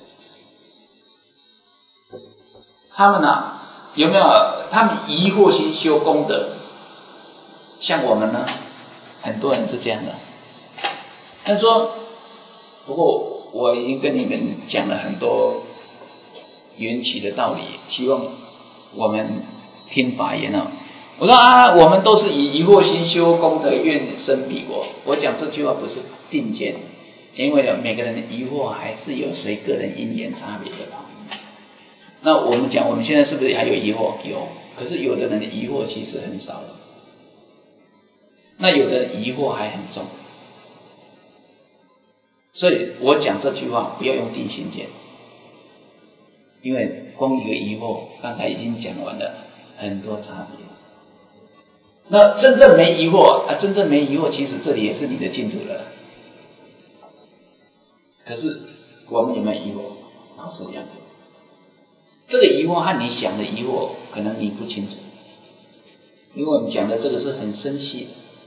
他们有没有？他们疑惑心修功德，像我们呢，很多人是这样的。他说，不过我已经跟你们讲了很多缘起的道理，希望我们听法言我说我们都是以疑惑心修功德，愿生彼国。我讲这句话不是定见，因为每个人的疑惑还是有随个人因缘差别的那我们讲，我们现在是不是还有疑惑？有，可是有的人的疑惑其实很少了，那有的人疑惑还很重。所以我讲这句话不要用定心见，因为光一个疑惑，刚才已经讲完了很多差别。那真正没疑惑真正没疑惑，其实这里也是你的净土了。可是我们有没有疑惑？是这样子。这个疑惑和你想的疑惑，可能你不清楚，因为我们讲的这个是很深细的。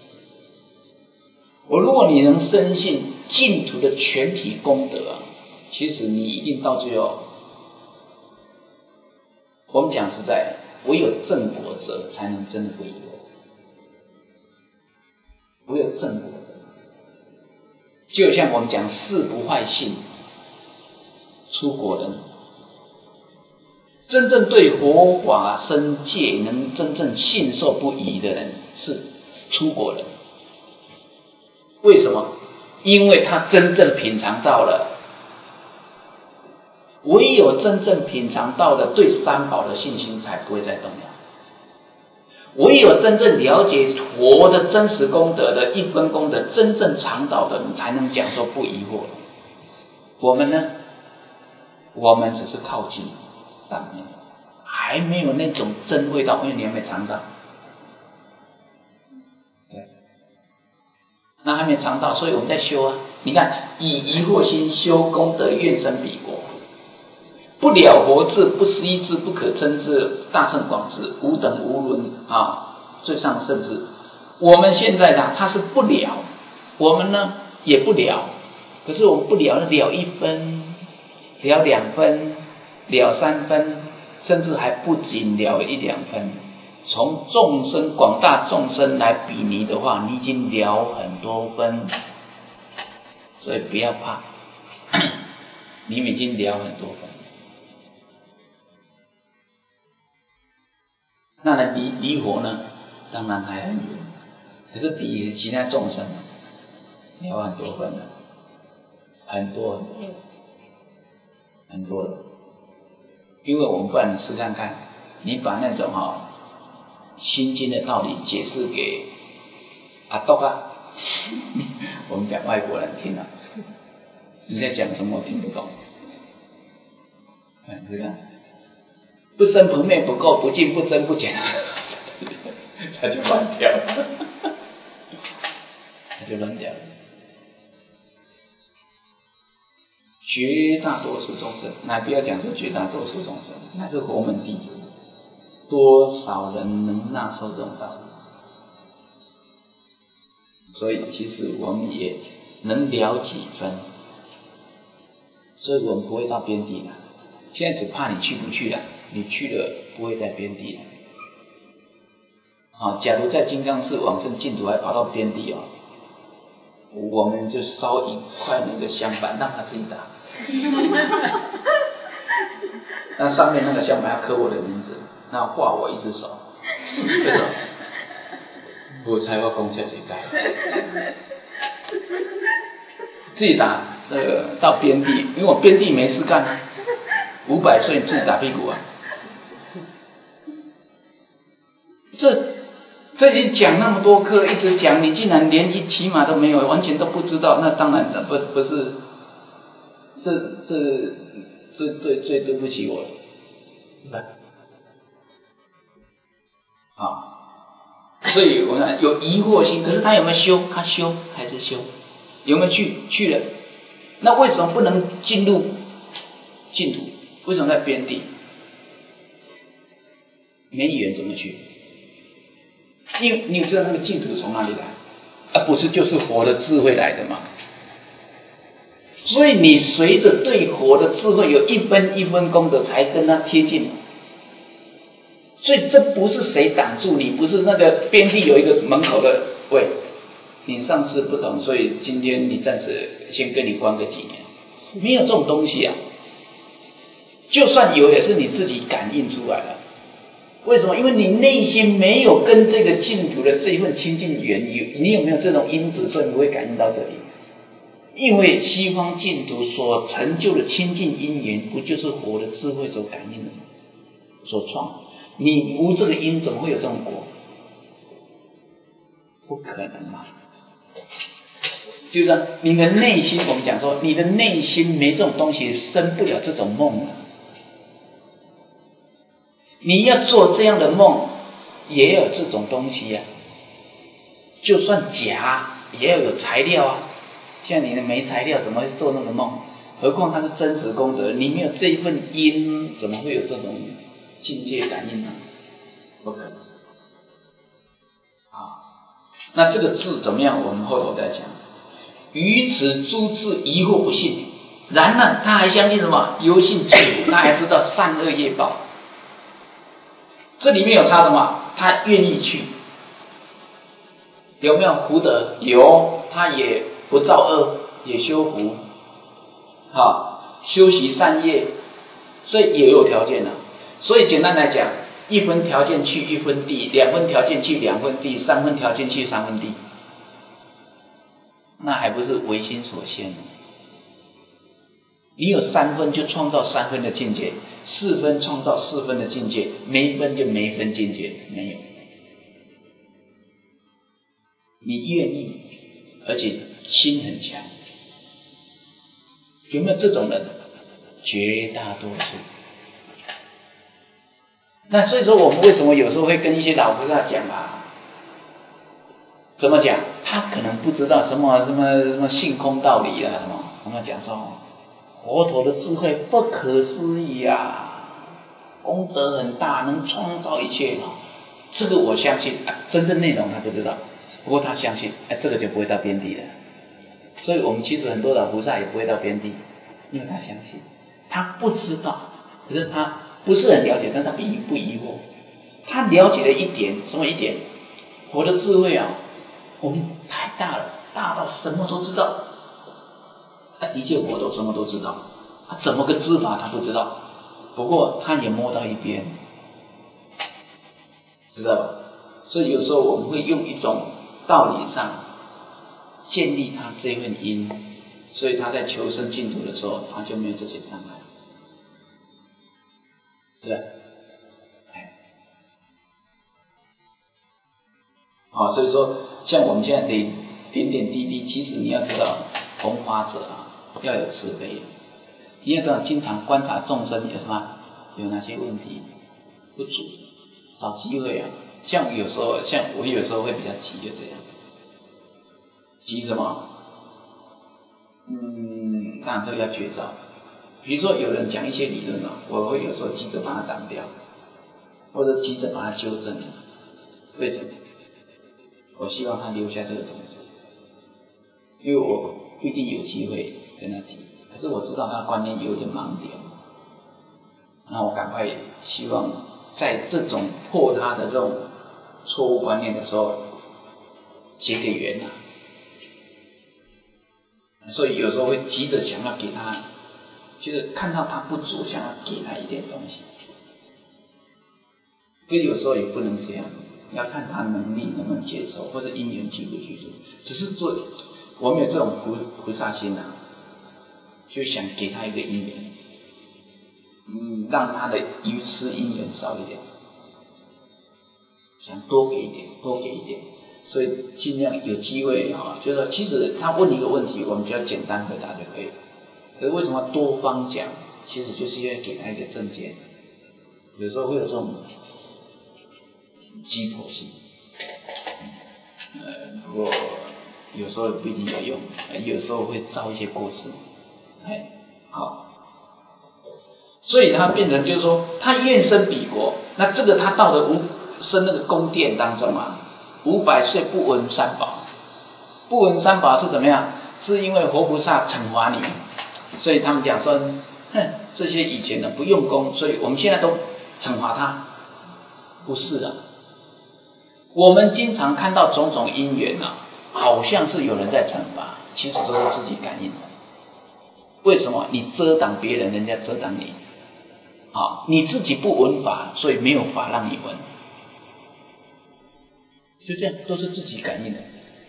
如果你能深信净土的全体功德其实你一定到最后，我们讲实在，唯有正果者才能真的不疑惑，唯有正果者。 就像我们讲事不坏信，出国人，真正对佛法深戒能真正信受不疑的人是出国人。为什么？因为他真正品尝到了，唯有真正品尝到了对三宝的信心才不会再动摇，唯有真正了解佛的真实功德的一分功德真正尝到的人才能讲说不疑惑。我们呢，我们只是靠近上面，还没有那种真味道，因为你还没尝到，那还没尝到，所以我们在修啊。你看，以疑惑心修功德，愿生彼国。不了佛智，不思议智，不可称智，大圣广智，无等无伦啊，最上圣智。我们现在呢，他是不了，我们呢也不了。可是我们不了，了1分，了2分，了3分，甚至还不仅了1、2分。从众生广大众生来比拟的话，你已经了很多分，所以不要怕，你们已经了很多分。那呢离佛呢，当然还很远，可是比其他众生了很多分了，很多的。因为我们不然试看看，你把那种心经的道理解释给阿斗啊，我们讲外国人听啊，你在讲什么我听不懂，是这样。不生不灭不垢不净不增不减，他就乱掉了，绝大多数众生，那不要讲说绝大多数众生，那是佛门弟子，多少人能纳受这种道理？所以其实我们也能了几分，所以我们不会到边地了。现在只怕你去不去了，你去了不会在边地了。假如在金刚寺往生净土还跑到边地我们就烧1块那个香板让他自己打，那上面那个香板要刻我的名字，那画我1只手，这种我才会供下去盖，自己打到边地，因为我边地没事干，500岁自己打屁股啊。这里讲那么多课，一直讲，你竟然连一起码都没有，完全都不知道，那当然不是，这最对不起我了，是吧？所以我看有疑惑心，可是他有没有修？他修还是修？有没有去了？那为什么不能进入净土？为什么在边地？没语言怎么去？因为你知道那个净土从哪里来？不是就是佛的智慧来的吗？所以你随着对佛的智慧有1分1分功德，才跟他贴近。所以这不是谁挡住你，不是那个边地有一个门口的，喂，你上次不懂，所以今天你暂时先跟你关个几年，没有这种东西啊。就算有，也是你自己感应出来的。为什么？因为你内心没有跟这个净土的这一份亲近缘，你有没有这种因子，所以你会感应到这里。因为西方净土所成就的亲近因缘，不就是佛的智慧所感应的吗？所创，你无这个因，怎么会有这种果？不可能嘛！就是你的内心，我们讲说，你的内心没这种东西，生不了这种梦了。你要做这样的梦，也有这种东西呀。就算假，也要有材料啊。像你的没材料，怎么会做那个梦？何况它是真实功德，你没有这一份因，怎么会有这种境界感应呢？不可能。那这个字怎么样？我们后头再讲。于此诸智疑惑不信，然呢，他还相信什么？由信净土，他还知道善恶业报。这里面有他什么？他愿意去。有没有福德？有，他也不造恶， 也修福，修习善业，所以也有条件了。所以简单来讲，1分条件去1分地，2分条件去2分地，3分条件去3分地，那还不是唯心所现？你有3分就创造3分的境界，4分创造4分的境界，没分就没分境界，没有。你愿意，而且心很强，有没有这种人？绝大多数。那所以说我们为什么有时候会跟一些老菩萨讲啊？怎么讲？他可能不知道什么性空道理啊，什么讲说佛陀的智慧不可思议啊，功德很大，能创造一切啊。这个我相信，真正内容他不知道，不过他相信，这个就不会到边地了。所以我们其实很多老菩萨也不会到边地，因为他相信，他不知道，可是他不是很了解，但他不疑惑，他了解了一点，什么一点？佛的智慧啊，我们太大了，大到什么都知道。的确佛陀什么都知道，他怎么个知法他不知道，不过他也摸到一边，知道吧？所以有时候我们会用一种道理上建立他这份因，所以他在求生净土的时候，他就没有这些障碍，是吧？所以说像我们现在得点点滴滴，其实你要知道弘法者要有慈悲，你要知道经常观察众生有什么，有哪些问题不足，找机会像我有时候会比较急，就这样。急什么？当然这个要觉照。比如说有人讲一些理论我会有时候急着把它挡掉，或者急着把它纠正。为什么？我希望他留下这个种子，因为我不一定有机会跟他提，可是我知道他的观念有点盲点，那我赶快希望在这种破他的这种错误观念的时候结个缘所以有时候会急着想要给他，就是看到他不足，想要给他一点东西。所以有时候也不能这样，要看他能力能不能接受，或者因缘具不具足。只是做我们有这种菩萨心就想给他一个因缘，让他的愚痴因缘少一点，想多给一点，多给一点。所以尽量有机会就是说其实他问一个问题，我们比较简单回答就可以了。可是为什么多方讲？其实就是因为给他一个正见，有时候会有这种鸡婆性，不过有时候不一定有用，有时候会造一些过失。好，所以他变成就是说，他愿生彼国，那这个他到了生那个宫殿当中500岁不闻三宝，不闻三宝是怎么样？是因为活菩萨惩罚你，所以他们讲说，这些以前的不用功，所以我们现在都惩罚他，不是的。我们经常看到种种因缘好像是有人在惩罚，其实都是自己感应的。为什么？你遮挡别人，人家遮挡你。你自己不闻法，所以没有法让你闻。就这样，都是自己感应的，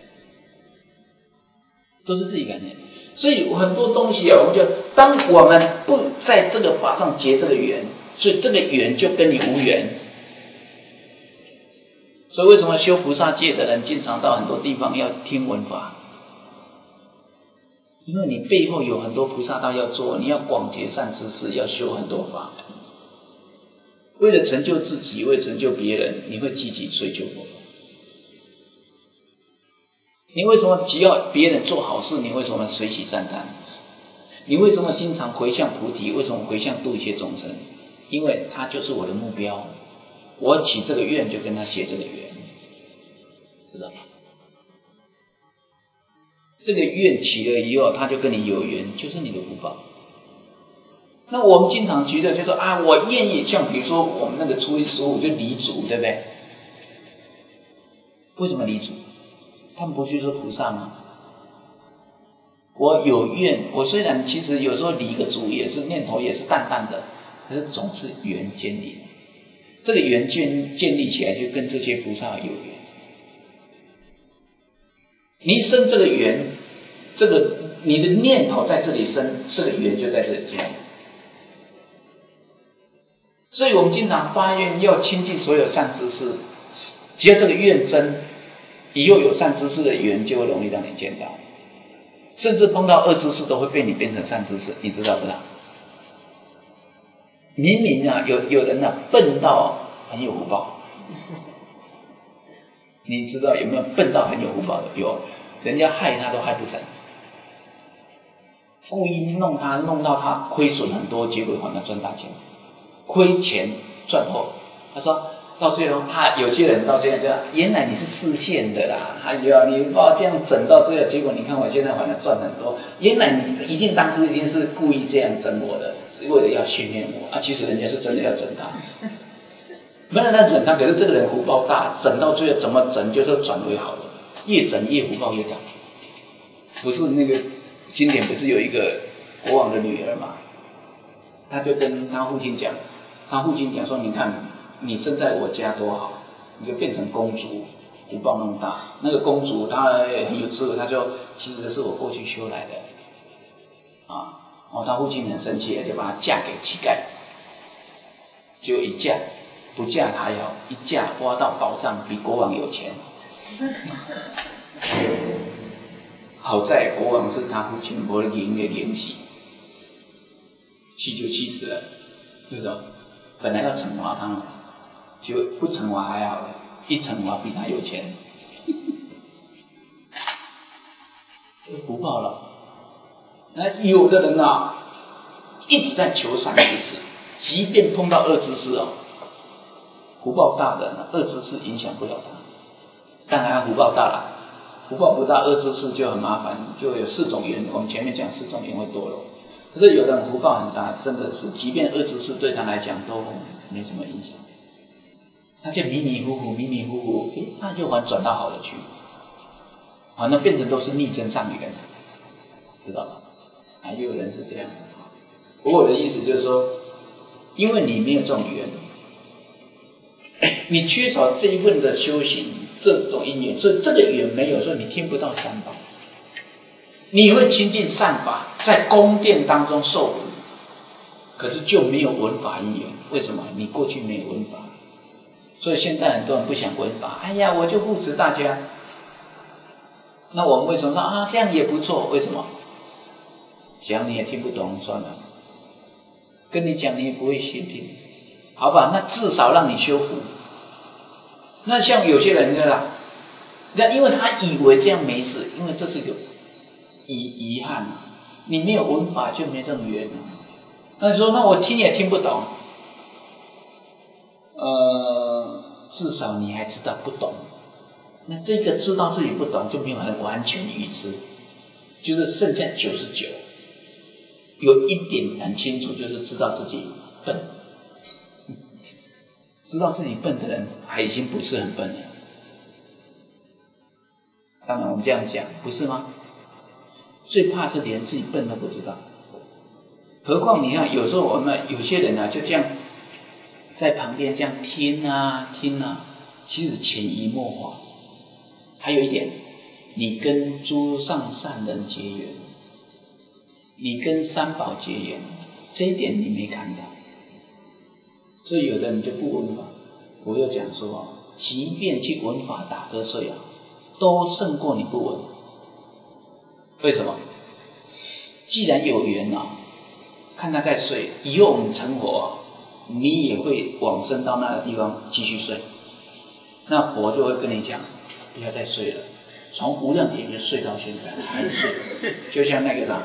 都是自己感应的。所以很多东西我们就当我们不在这个法上结这个缘，所以这个缘就跟你无缘。所以为什么修菩萨戒的人经常到很多地方要听闻法？因为你背后有很多菩萨道要做，你要广结善知识，要修很多法。为了成就自己，为了成就别人，你会积极追求佛法。你为什么只要别人做好事，你为什么随喜赞叹？你为什么经常回向菩提？为什么回向度一切众生？因为他就是我的目标，我起这个愿就跟他结这个缘，知道吗？这个愿起了以后，他就跟你有缘，就是你的福报。那我们经常觉得就说我愿意，像比如说我们那个初一十五就礼祖，对不对？为什么礼祖？他们不就是菩萨吗？ 我有愿，我虽然其实有时候离个主也是念头也是淡淡的，可是总是缘建立。这个缘建立起来，就跟这些菩萨有缘。你生这个缘，这个你的念头在这里生，这个缘就在这里建立。所以我们经常发愿要亲近所有善知识，只要这个愿真，以后有善知识的缘就会容易让你见到，甚至碰到恶知识都会被你变成善知识，你知道不知道？明明啊，有人啊笨到很有福报，你知道有没有笨到很有福报的？有，人家害他都害不成，故意弄他，弄到他亏损很多，结果反而赚大钱，亏钱赚后。他说到最后，有些人到现在就原来你是视线的啦，哎呀，你把这样整到最后，结果你看我现在反而赚很多，原来你一定当初一定是故意这样整我的，为了要训练我啊，其实人家是真的要整他。没有人整他，可是这个人福报大，整到最后怎么整就是转为好的，越整越福报越大。不是那个经典不是有一个国王的女儿嘛，他就跟他父亲讲，他父亲讲说，你看你生在我家多好，你就变成公主，福报那么大。那个公主她很有智慧，她说其实这是我过去修来的啊。他父亲很生气，就把她嫁给乞丐，就一嫁。不嫁还好，一嫁挖到宝藏，比国王有钱。好在国王是他父亲没有赢的联系，气就气死了，对吧？本来要惩罚他，就不惩罚还好了，一惩罚比他有钱，福报了。那有的人啊，一直在求善知识，即便碰到恶知识哦。福报大的恶知识影响不了他，当然福报大了，福报不大，恶知识就很麻烦，就有4种缘。我们前面讲4种缘会堕落，可是有的人福报很大，真的是即便恶知识对他来讲都没什么影响，他就迷迷糊糊，他就还转到好的去，反正变成都是逆增上缘，知道吧？还有人是这样的。我的意思就是说，因为你没有这种缘。你缺少这一份的修行，这种因缘，所以这个缘没有，所以你听不到三宝。你会亲近善法，在宫殿当中受苦，可是就没有闻法因缘。为什么？你过去没有闻法，所以现在很多人不想闻法。哎呀，我就护持大家。那我们为什么说啊这样也不错？为什么？讲你也听不懂，算了，跟你讲你也不会心听。好吧，那至少让你修福。那像有些人对吧？那因为他以为这样没事，因为这是一个遗憾啊。你没有闻法就没这种缘啊。那你说那我听也听不懂，至少你还知道不懂。那这个知道自己不懂就没有很完全预知，就是剩下99，有一点很清楚，就是知道自己笨。知道自己笨的人还已经不是很笨了。当然我们这样讲不是吗？最怕是连自己笨都不知道，何况你看有时候我们有些人啊就这样在旁边这样听啊，其实潜移默化。还有一点，你跟诸上善人结缘，你跟三宝结缘，这一点你没看到。所以有的人就不闻法。我又讲说，即便去闻法打瞌睡啊，都胜过你不闻。为什么？既然有缘啊，看他在睡，以后我们成佛啊，你也会往生到那个地方继续睡。那佛就会跟你讲，不要再睡了，从无量劫就睡到现在还睡，就像那个啥，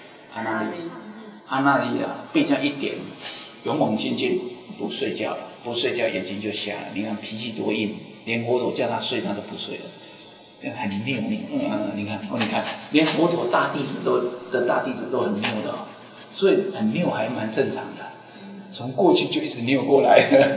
阿那利啊，被这样一点，勇猛精进，不睡觉了，不睡觉眼睛就瞎了。你看脾气多硬，连佛陀叫他睡他都不睡了，很拗。你看，连佛陀大弟子都很拗的哦，所以很拗还蛮正常的，从过去就一直拗过来的。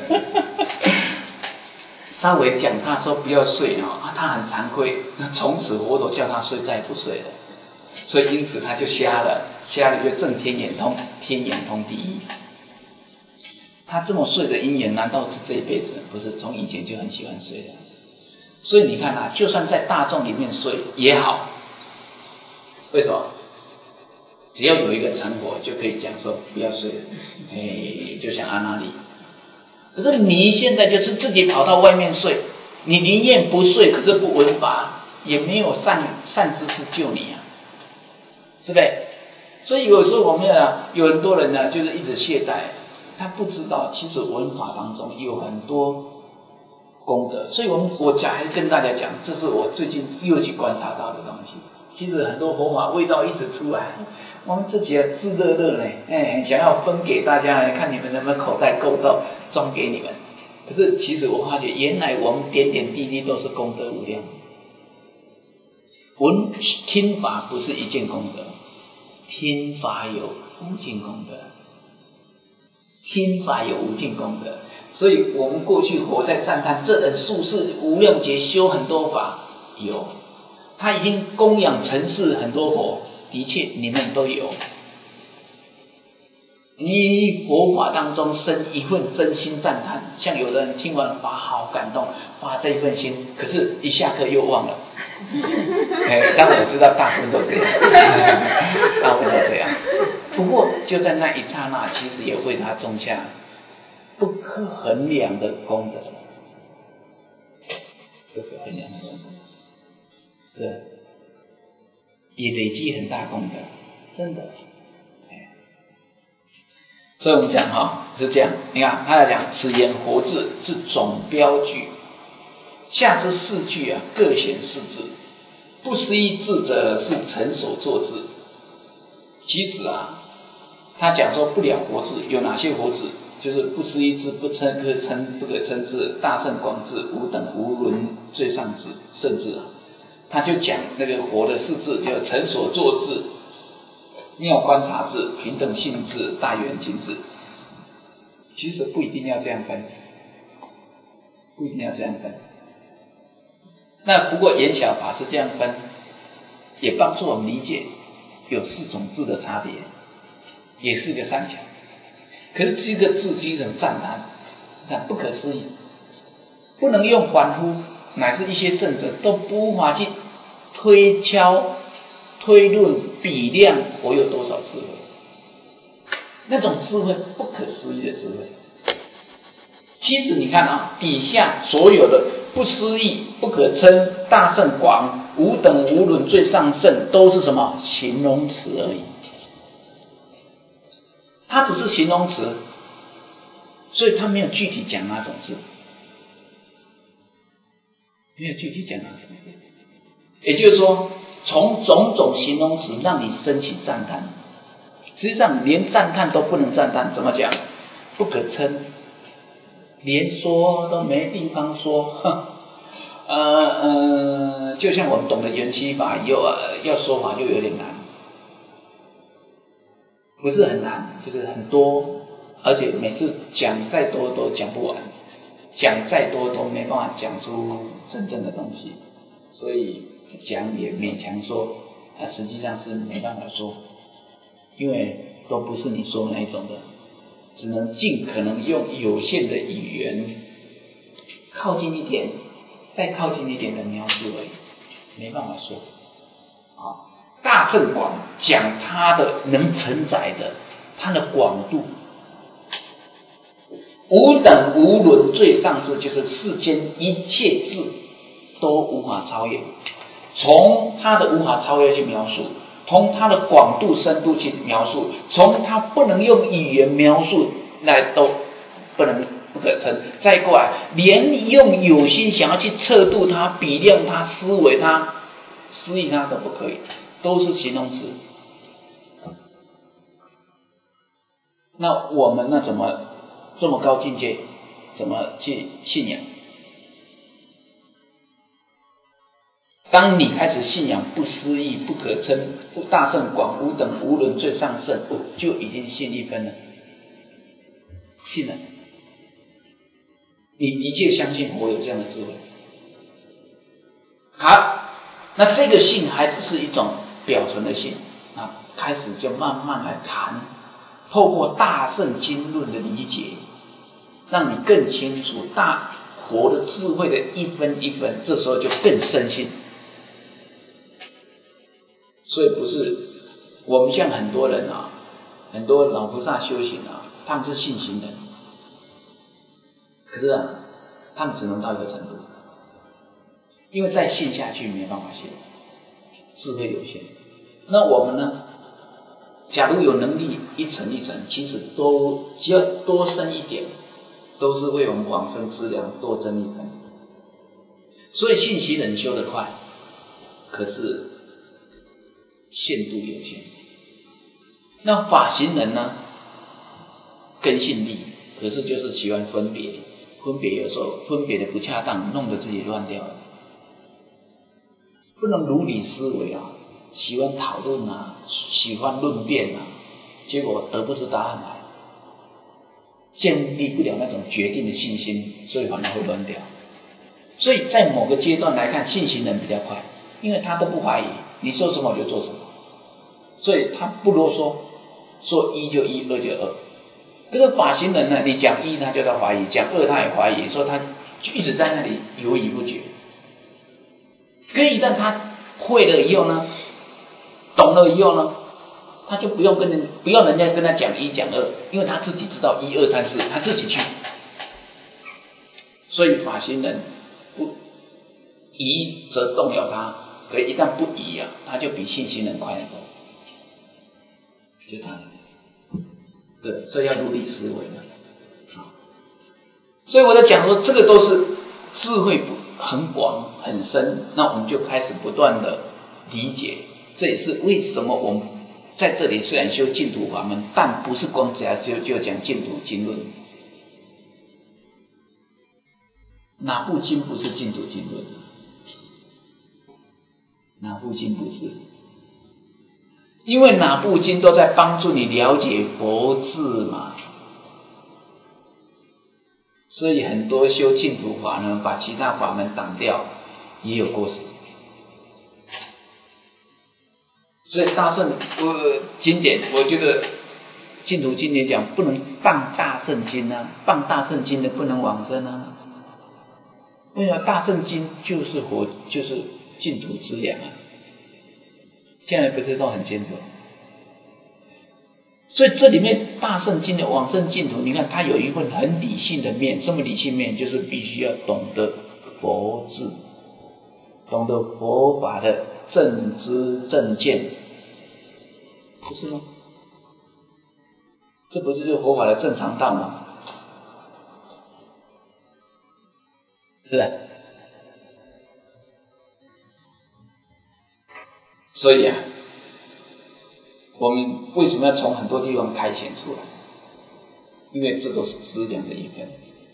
稍微讲他说不要睡啊，他很惭愧，从此佛陀叫他睡再也不睡了。 所以因此他就瞎了就正天眼通，天眼通第一。他这么睡的因缘，难道是这一辈子？不是，从以前就很喜欢睡的。所以你看啊，就算在大众里面睡也好，为什么？只要有一个成果，就可以讲说不要睡了，就像阿那利。可是你现在就是自己跑到外面睡，你宁愿不睡，可是不闻法，也没有善知识救你啊，对不对？所以有时候我们有很多人呢，就是一直懈怠，他不知道其实闻法当中有很多功德。所以我还跟大家讲，这是我最近又去观察到的东西。其实很多佛法味道一直出来，我们自己自乐乐呢，想要分给大家，看你们能不能口袋够到装给你们。可是其实我发觉，原来我们点点滴滴都是功德无量。听法不是一件功德，听法有无尽功德，听法有无尽功德。所以我们过去活在赞叹这人术士无量劫修很多法，有。他已经供养尘世很多佛，的确你们都有。你佛法当中生一份真心赞叹，像有的人听完法好感动，发这一份心，可是一下课又忘了。当然我知道大部分都这样，大部分都这样。不过就在那一刹那，其实也为他种下不可衡量的功德，不可衡量的功德。对，也累积很大功德，真的。所以我们讲是这样，你看他来讲，此言佛字是总标句，下之四句各显四字，不思议字者是成所作字。其实他讲说不了佛字有哪些佛字，就是不思议字、不可称字、大圣广智、无等无伦、最上智、圣智他就讲那个佛的四字，叫成所作智、妙观察智、平等性智、大圆镜智。其实不一定要这样分，不一定要这样分。那不过言小法师这样分，也帮助我们理解有4种字的差别，也是个善巧。可是这个字是一种赞叹，不可思议，不能用凡夫乃至一些圣者都无法去推敲、推论、比量佛有多少智慧。那种智慧不可思议的智慧。其实你看底下所有的不思议、不可称、大圣广、无等无伦、最上圣，都是什么形容词而已。它只是形容词，所以它没有具体讲那种字，没有具体讲那种字。也就是说，从种种形容词让你升起赞叹。实际上连赞叹都不能赞叹，怎么讲？不可称，连说都没地方说。就像我们懂得缘起法以后要说法就有点难，不是很难，就是很多，而且每次讲再多都讲不完，讲再多都没办法讲出真正的东西，所以讲也勉强说，实际上是没办法说，因为都不是你说的那一种的，只能尽可能用有限的语言靠近一点，再靠近一点的描述而已，没办法说。大正广讲它的能承载的，它的广度。无等无伦最上智，就是世间一切智都无法超越，从它的无法超越去描述，从它的广度深度去描述，从它不能用语言描述来都不可称。再过来，连用有心想要去测度它、比量它、思维它、思议它都不可以，都是形容词。那我们怎么这么高境界，怎么去信仰？当你开始信仰不思议、不可称、不大圣广、无等无伦、最上圣，就已经信一分了，信了。你的确相信我有这样的智慧。好，那这个信还只是一种表层的信， 开始就慢慢来谈，透过大乘经论的理解，让你更清楚大佛的智慧的一分一分，这时候就更深信。所以不是我们像很多人啊，很多老菩萨修行啊，他们是信行人，可是啊，他们只能到一个程度，因为再信下去没办法信，智慧有限。那我们呢？假如有能力一层一层，其实只要多深一点，都是为我们往生资粮多增一分。所以信行人修得快，可是限度有限。那法行人呢，根性利，可是就是喜欢分别，有时候分别的不恰当，弄得自己乱掉了。不能如理思维啊，喜欢讨论啊，喜欢论辩啊，结果得不出答案来，建立不了那种决定的信心，所以反而会乱掉。所以在某个阶段来看，信行人比较快，因为他都不怀疑，你说什么我就做什么，所以他不啰嗦，说一就一，二就二。这个法行人呢，你讲一他就在怀疑，讲二他也怀疑，所以他就一直在那里犹豫不决。可是一旦他会了以后呢，懂了以后呢，他就不要人家跟他讲一讲二，因为他自己知道一二三四，他自己去。所以法行人不疑则动摇他，可一旦不疑啊，他就比信行人快很多。就他，对，所以要如理思维嘛。所以我在讲说，这个都是智慧很广很深，那我们就开始不断的理解。这也是为什么我们在这里虽然修净土法门，但不是光只就讲净土经论。哪部经不是净土经论？哪部经不是？因为哪部经都在帮助你了解佛智嘛。所以很多修净土法呢，把其他法门挡掉，也有过失。所以大乘经典，我觉得净土经典讲不能谤大乘经啊，谤大乘经的不能往生啊。为什么大乘经就是净土之粮啊？现在不是都很清楚？所以这里面大乘经的往生净土，你看它有一份很理性的面，什么理性面？就是必须要懂得佛智，懂得佛法的正知正见，不是吗？这不是就是佛法的正常道吗？是吧？所以啊，我们为什么要从很多地方开显出来？因为这都是资粮的一分。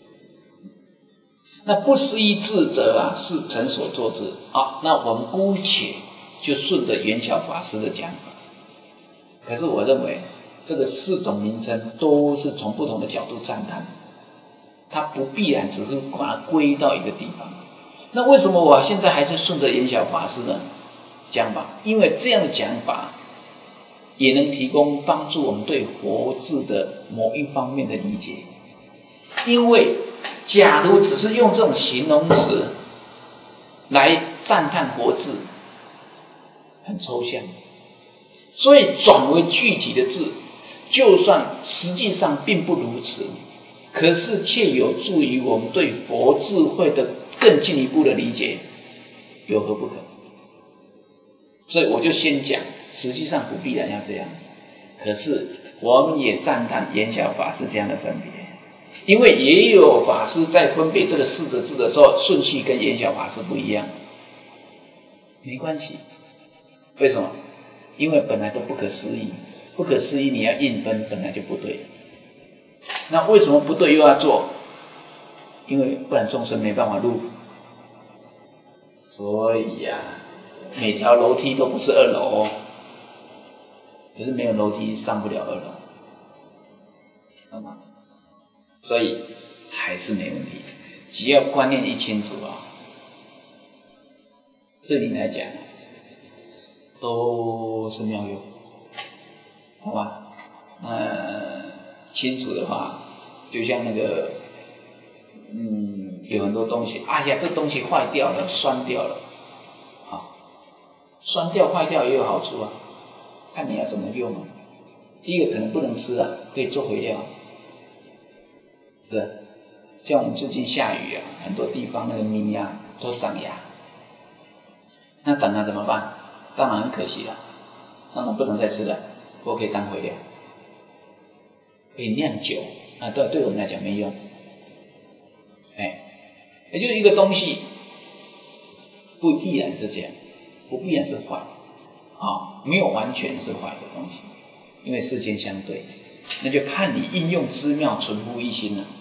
那不思议智者啊，是成所作智啊。那我们姑且就顺着圆晓法师的讲法。可是我认为，这个四种名称都是从不同的角度赞叹，它不必然只是把它归到一个地方。那为什么我现在还是顺着圆晓法师的讲法？因为这样的讲法也能提供帮助我们对佛智的某一方面的理解。因为假如只是用这种形容词来赞叹佛智，很抽象，所以转为具体的字，就算实际上并不如此，可是却有助于我们对佛智慧的更进一步的理解，有何不可？所以我就先讲，实际上不必然要这样，可是我们也赞叹圆晓法师这样的分别，因为也有法师在分别这个四个字的时候，顺序跟圆晓法师不一样，没关系。为什么？因为本来都不可思议，不可思议你要硬分本来就不对。那为什么不对又要做？因为不然众生没办法入。所以每条楼梯都不是2楼，可是没有楼梯上不了2楼，懂吗？所以还是没问题，只要观念一清楚对你来讲都是妙用。 好吧？清楚的话，就像那个，有很多东西，哎呀，这东西坏掉了，酸掉了，好，酸掉坏掉也有好处啊，看你要怎么用啊。第一个可能不能吃啊，可以做肥料，是，像我们最近下雨啊，很多地方那个米啊都长芽，那长芽怎么办？当然很可惜了，当然不能再吃了，不过可以当肥料，可以酿酒啊，对我们来讲没用，也就是一个东西不必然是这样，不必然是坏，没有完全是坏的东西，因为世间相对，那就看你应用之妙，存乎一心了。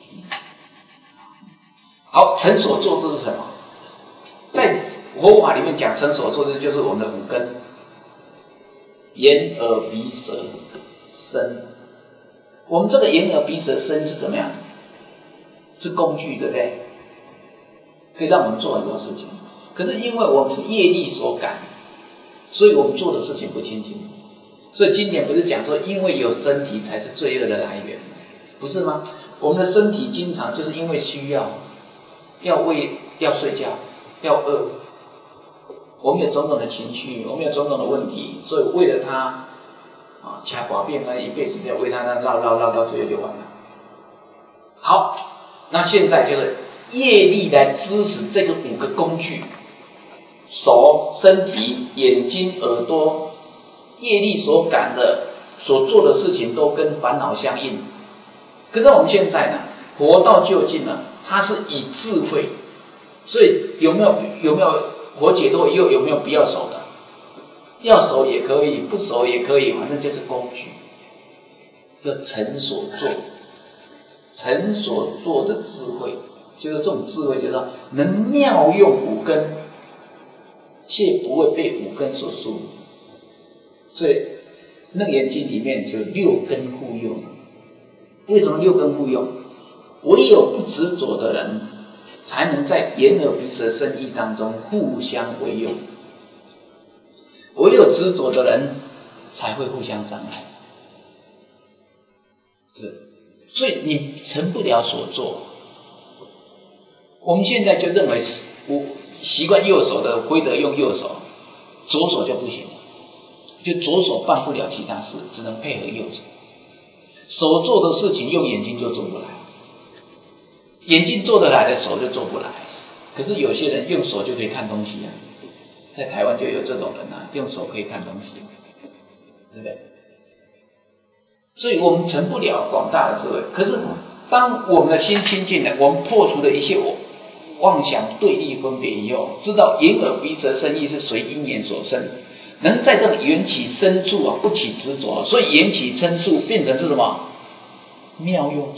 好，成所作之是什么？在佛法里面讲成所作之就是我们的五根，眼耳鼻舌身。我们这个眼耳鼻舌身是怎么样？是工具，对不对？可以让我们做很多事情。可是因为我们是业力所感，所以我们做的事情不清净。所以经典不是讲说，因为有身体才是罪恶的来源，不是吗？我们的身体经常就是因为需要喂、要睡觉、要饿，我们有种种的情绪，我们有种种的问题，所以为了它掐寡变呢，一辈子要为它绕，最后就完了。好，那现在就是业力来支持这个五个工具：手、身体、眼睛、耳朵。业力所感的、所做的事情都跟烦恼相应。可是我们现在呢，活到究竟呢，它是以智慧，所以有没有活解脱以后有没有不要手的？要手也可以，不手也可以，反正就是工具。这成所作，成所作的智慧，就是这种智慧，就是说能妙用五根，却不会被五根所束。所以楞严经里面就六根互用。为什么六根互用？唯有不执着的人，才能在眼耳鼻舌身意当中互相为用。唯有执着的人，才会互相伤害。所以你成不了所作。我们现在就认为，我习惯右手的，非得用右手，左手就不行。就左手办不了其他事，只能配合右手。手做的事情用眼睛就做不来，眼睛做得来的手就做不来。可是有些人用手就可以看东西啊，在台湾就有这种人啊，用手可以看东西，对不对？所以我们成不了广大的智慧。可是当我们的心清净了，我们破除了一切妄想对立分别以后，知道眼耳鼻舌身意是随因缘所生，能在这个缘起深处不起执着，所以缘起深处变成是什么？妙用处。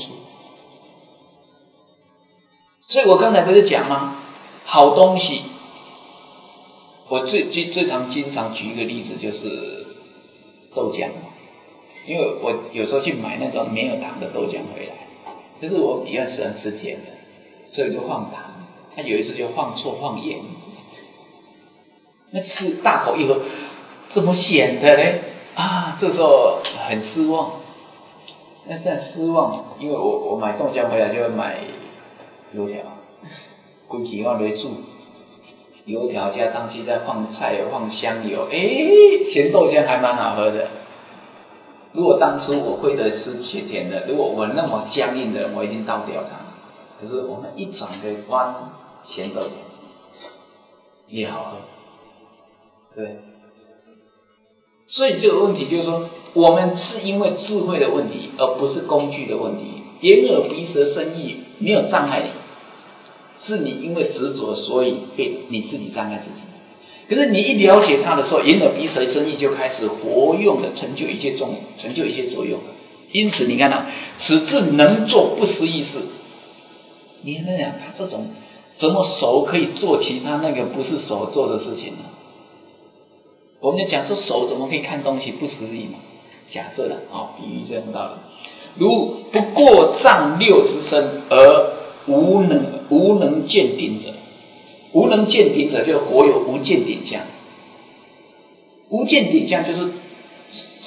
所以我刚才不是讲吗？好东西，我最常经常举一个例子，就是豆浆。因为我有时候去买那种没有糖的豆浆回来，可是我比较喜欢吃甜的，所以就放糖。他有一次就放错，放盐，那吃大口一喝，怎么咸的呢？这时候很失望。那这样失望，因为我买豆浆回来就会买油条，规矩要来煮油条加上去，再放菜油、放香油，咸豆浆还蛮好喝的。如果当初我会得吃甜的，如果我那么僵硬的，我已经倒掉它。可是我们一转个弯，咸豆浆也好喝，对。所以这个问题就是说，我们是因为智慧的问题，而不是工具的问题。眼耳鼻舌身意没有障碍你，是你因为执着，所以被你自己障碍自己。可是你一了解它的时候，眼耳鼻舌身意就开始活用的成就一切作用。因此你看到，此智能做不思议事。你看讲他这种怎么手可以做其他那个不是手做的事情呢？我们就讲说手怎么可以看东西，不思议嘛？假设了比喻这种道理。如不过障六之身而无能见顶者，无能见顶者就活有无见顶相。无见顶相就是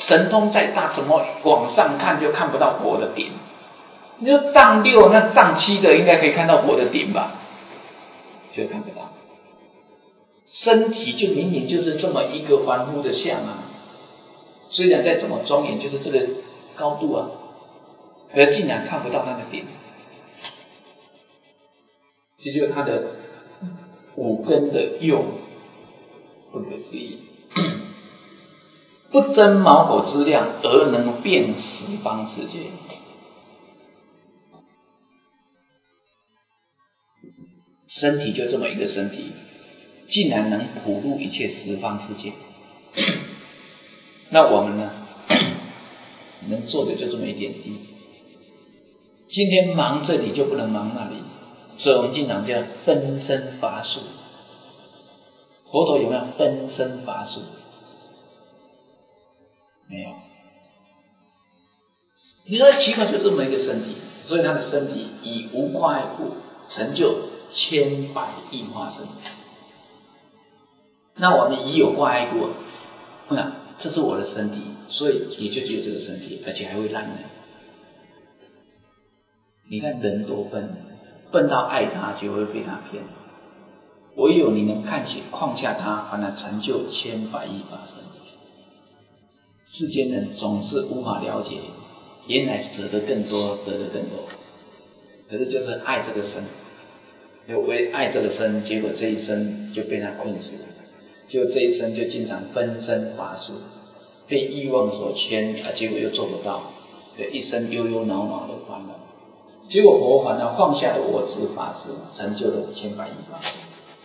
神通再大，怎么往上看就看不到佛的顶？你说丈六那丈七的应该可以看到佛的顶吧？就看不到。身体就明明就是这么一个凡夫的相啊，虽然再怎么庄严，就是这个高度啊，而竟然看不到它的顶，这就是它的五根的用，不可思议。不增毛狗之量，而能遍十方世界。身体就这么一个身体，竟然能普入一切十方世界。那我们呢？能做的就这么一点滴。今天忙这里就不能忙那里，所以我们经常叫分身乏术。佛陀有没有分身乏术？没有。你说奇怪，就这么一个身体，所以他的身体以无挂碍故成就千百亿化身。那我们已有挂碍故，这是我的身体，所以也就只有这个身体，而且还会烂人。你看人多笨，笨到爱他就会被他骗。唯有你能看起放下他，反而成就千百亿法身。世间人总是无法了解，原来舍得更多，得的更多。可是就是爱这个身，就为爱这个身，结果这一生就被他困死了。就这一生就经常分身乏术，被欲望所牵，结果又做不到，一生忧忧恼恼的烦恼。结果佛反而放下了我执法身，成就了千百亿法身。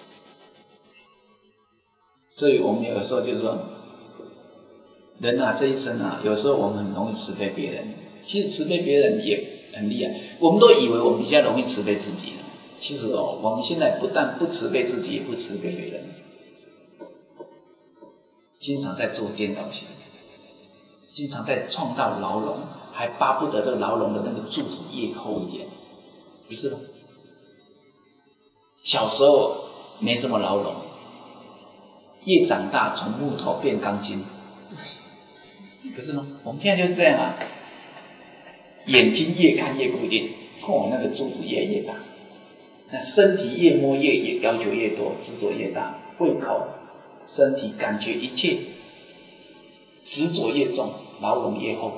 所以我们有时候就是说，人啊这一生啊，有时候我们很容易慈悲别人，其实慈悲别人也很厉害。我们都以为我们比较容易慈悲自己，其实我们现在不但不慈悲自己，也不慈悲别人，经常在做颠倒行，经常在创造牢笼，还巴不得这个牢笼的那个柱子越厚一点，不是吗？小时候没什么牢笼，越长大从木头变钢筋，可是呢，我们现在就是这样啊，眼睛越看越固定，那个柱子越大，那身体越摸越要求越多，执着越大，胃口、身体感觉一切执着越重，牢笼越厚，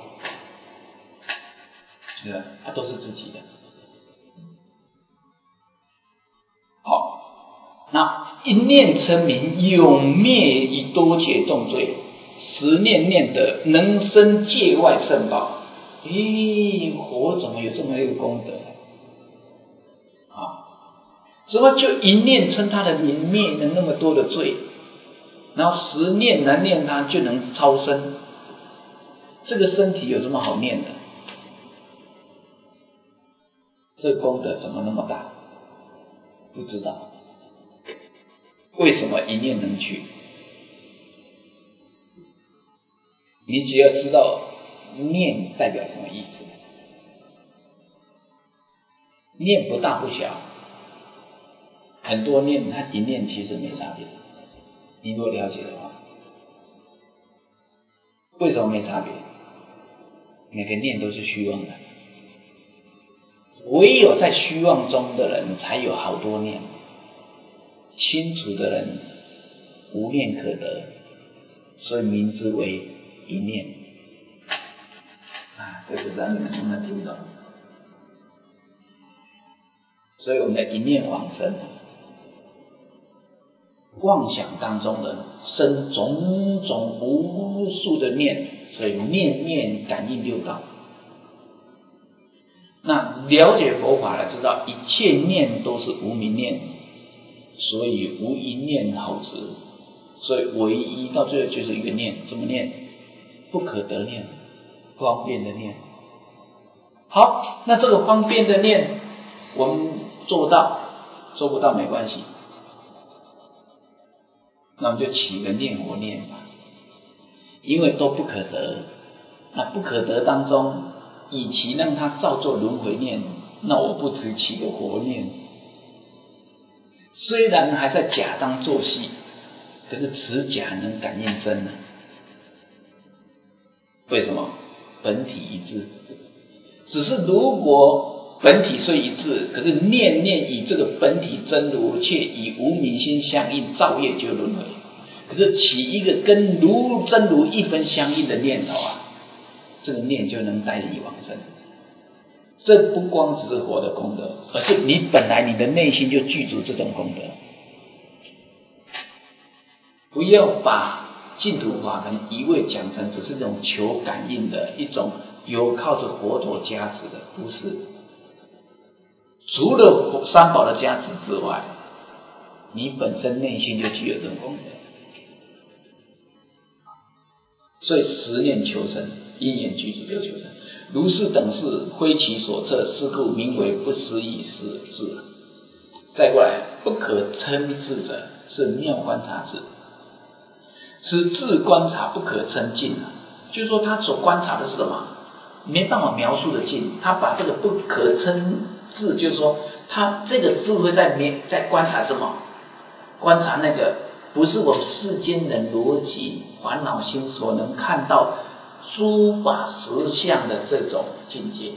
是吧？它都是自己的。好，那一念称名，永灭以多劫重罪，十念念得，能生界外圣宝。佛怎么有这么一个功德啊？怎么就一念称他的名，灭了那么多的罪，然后十念难念他就能超生？这个身体有什么好念的？这个功德怎么那么大？不知道。为什么一念能去？你只要知道念代表什么意思，念不大不小，很多念它一念其实没差别，你如果了解的话，为什么没差别？每个念都是虚妄的，唯有在虚妄中的人才有好多念，清楚的人无念可得，所以名之为一念。这是让你们能不能听懂？所以我们的一念往生，妄想当中的生种种无数的念，所以念念感应六道。那了解佛法了，知道一切念都是无明念，所以无一念好执，所以唯一到最后就是一个念，怎么念？不可得念，方便的念。好，那这个方便的念我们做不到，做不到没关系，那我们就起个念佛念吧，因为都不可得，那不可得当中，与其让它照做轮回念，那我不如起个活念。虽然还在假当做戏，可是此假能感应真呢。 为什么？本体一致。只是如果本体虽一致，可是念念与这个本体真如，却与无明心相应，造业就轮回。可是起一个跟真如一分相应的念头啊，这个念就能带你往生。这不光只是佛的功德，而是你本来你的内心就具足这种功德。不要把净土法门一味讲成只是这种求感应的一种有靠着佛陀加持的，不是。除了三宝的加持之外，你本身内心就具有这种功德。所以十念求生，因缘具足就求生。如是等事，非其所测，是故名为不思议事。再过来，不可称智者是妙观察智。此智观察不可称尽啊，就是说他所观察的是什么？没办法描述的尽。他把这个不可称智，就是说他这个智慧在观察什么？观察那个不是我们世间人逻辑烦恼心所能看到诸法实相的这种境界。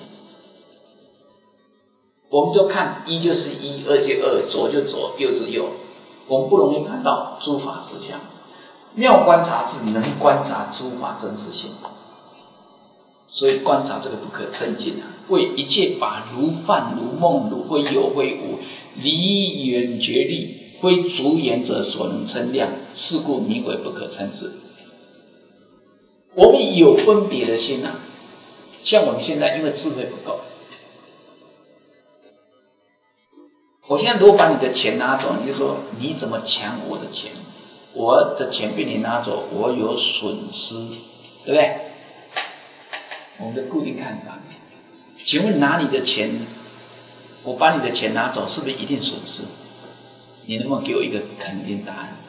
我们就看一就是一，二就二，左就左，右就右，我们不容易看到诸法实相。妙观察智能观察诸法真实性，所以观察这个不可称尽啊。为一切法如幻如梦，如非有非无，离远绝力，非逐眼者所能称量，是故名为不可称智。我们有分别的心啊，像我们现在因为智慧不够，我现在如果把你的钱拿走，你就说你怎么抢我的钱？我的钱被你拿走，我有损失，对不对？我们的固定看法。请问拿你的钱，我把你的钱拿走，是不是一定损失？你能不能给我一个肯定答案？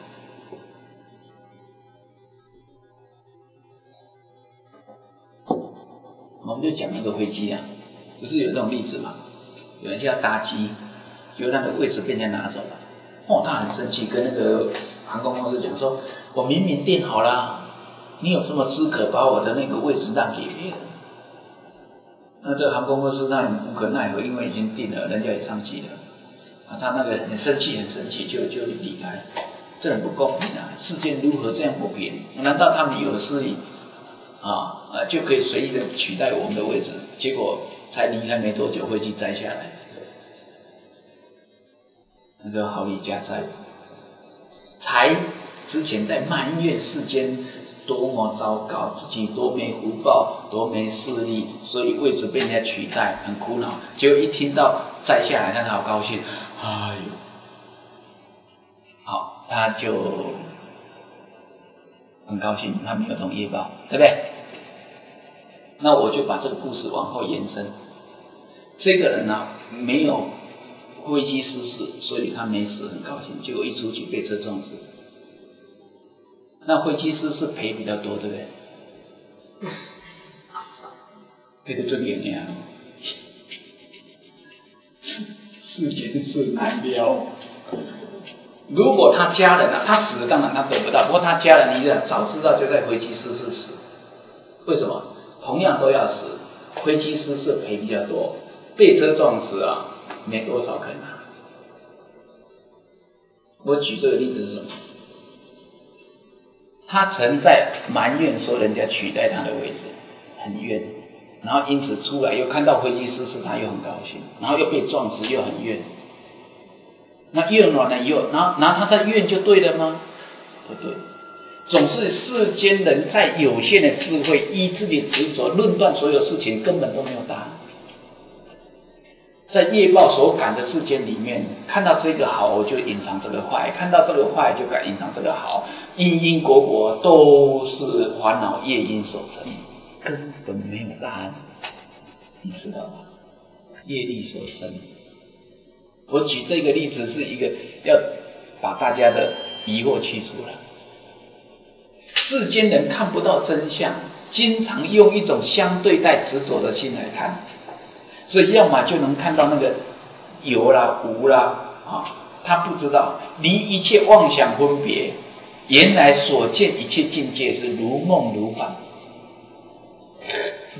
我们就讲那个飞机啊，不是有这种例子吗？有人就要搭机，结果他的位置被人家拿走了，他很生气，跟那个航空公司讲说，我明明订好了，你有什么资格把我的那个位置让给别人？那这个航空公司那无可奈何，因为已经订了，人家也上机了他那个很生气就离开，这很不公平啊！世界如何这样不平？难道他们有私利就可以随意的取代我们的位置？结果才离开没多久，飞机摘下来，那个好李家在才之前在埋怨世间多么糟糕，自己多没福报，多没势力，所以位置被人家取代，很苦恼。结果一听到摘下来，他好高兴，哎呦，好，他就很高兴，他没有种业报，对不对？那我就把这个故事往后延伸。这个人没有飞机失事，所以他没死，很高兴。结果一出去被车撞死。那飞机失事赔比较多，对不对？赔得最严呀！世间事难料。如果他家人他死了当然他得不到，不过他家人你早知道就在飞机失事死。为什么？同样都要死，飞机失事赔比较多，被车撞死没多少可拿。我举这个例子是什么？他曾在埋怨说人家取代他的位置，很怨，然后因此出来又看到飞机失事，他又很高兴，然后又被撞死又很怨。那怨完了以后，然后他在怨就对了吗？不对。总是世间人在有限的智慧依自己执着论断所有事情，根本都没有答案。在业报所感的世间里面，看到这个好我就隐藏这个坏，看到这个坏就敢隐藏这个好，因果都是烦恼业因所成，根本没有答案，你知道吗？业力所生。我举这个例子是一个要把大家的疑惑去除了。世间人看不到真相，经常用一种相对待执着的心来看，所以要么就能看到那个有啦无啦他不知道离一切妄想分别，原来所见一切境界是如梦如幻。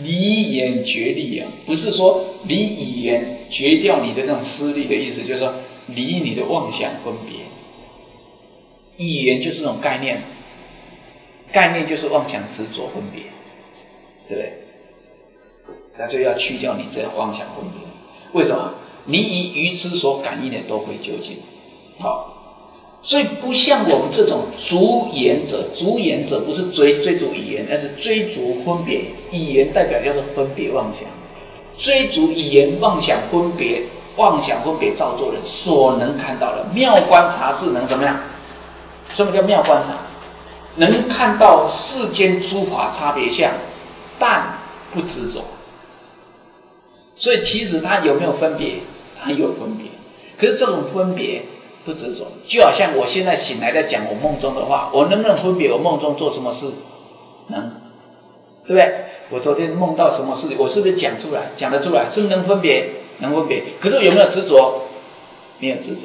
离言绝力啊，不是说离语言绝掉你的那种思虑的意思，就是说离你的妄想分别。语言就是这种概念，概念就是妄想执着分别，对不对？那就要去掉你这妄想分别。为什么？你以愚痴所感应的都会究竟。好，所以不像我们这种逐言者，逐言者不是追逐语言，而是追逐分别。语言代表叫做分别妄想，追逐语言妄想分别，妄想分别造作人所能看到的妙观察智能怎么样？什么叫妙观察？能看到世间诸法差别相，但不执着。所以其实它有没有分别？它有分别，可是这种分别不执着。就好像我现在醒来在讲我梦中的话，我能不能分别我梦中做什么事？能，对不对？我昨天梦到什么事，我是不是讲出来？讲得出来，是不是能分别？能分别。可是有没有执着？没有执着。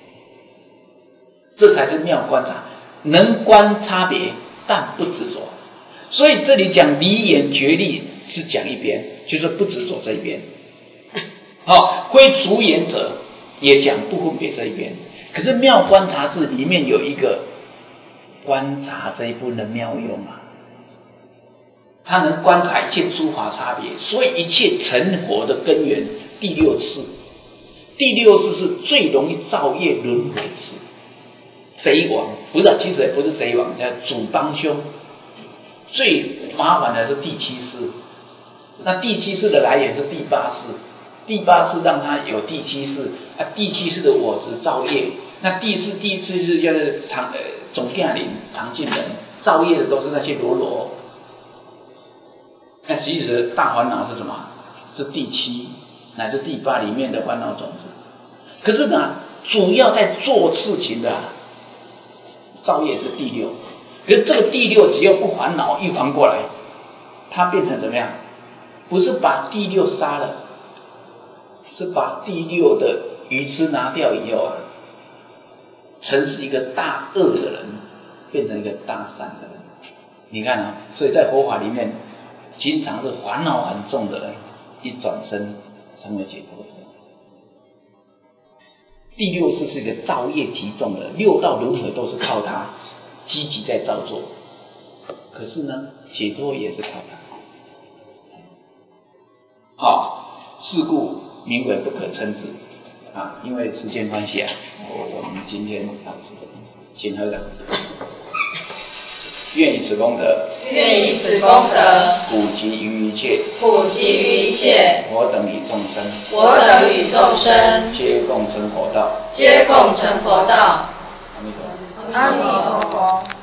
这才是妙观察，能观差别，但不执着。所以这里讲离言绝力是讲一边，就是不执着这一边。好，非逐言者也讲不分别这一边。可是妙观察智里面有一个观察这一部分的妙用啊，它能观察一切诸法差别，所以一切成佛的根源第六次，第六次是最容易造业轮回次。贼王不是，其实也不是贼王，叫主帮凶。最麻烦的是第七世，那第七世的来源是第八世，第八世让他有第七世啊，第七世的我执造业，那第七世就是总驾临常进人，造业的都是那些罗罗。那其实大烦恼是什么？是第七乃至第八里面的烦恼种子。可是呢，主要在做事情的造业是第六，可是这个第六只要不烦恼一烦过来，它变成怎么样？不是把第六杀了，是把第六的愚痴拿掉以后啊，曾是一个大恶的人变成一个大善的人。你看啊，所以在佛法里面经常是烦恼很重的人一转身成为解脱者。第六世是一个造业极重的，六道轮回都是靠他积极在造作，可是呢，解脱也是靠他。是故名为不可称之啊！因为时间关系啊，我们今天到此请合掌。愿以此功德， 愿以此功德， 普及于一切， 普及于一切， 我等与众生， 我等与众生， 皆共成佛道， 皆共成佛道。 阿弥陀佛。 阿弥陀佛。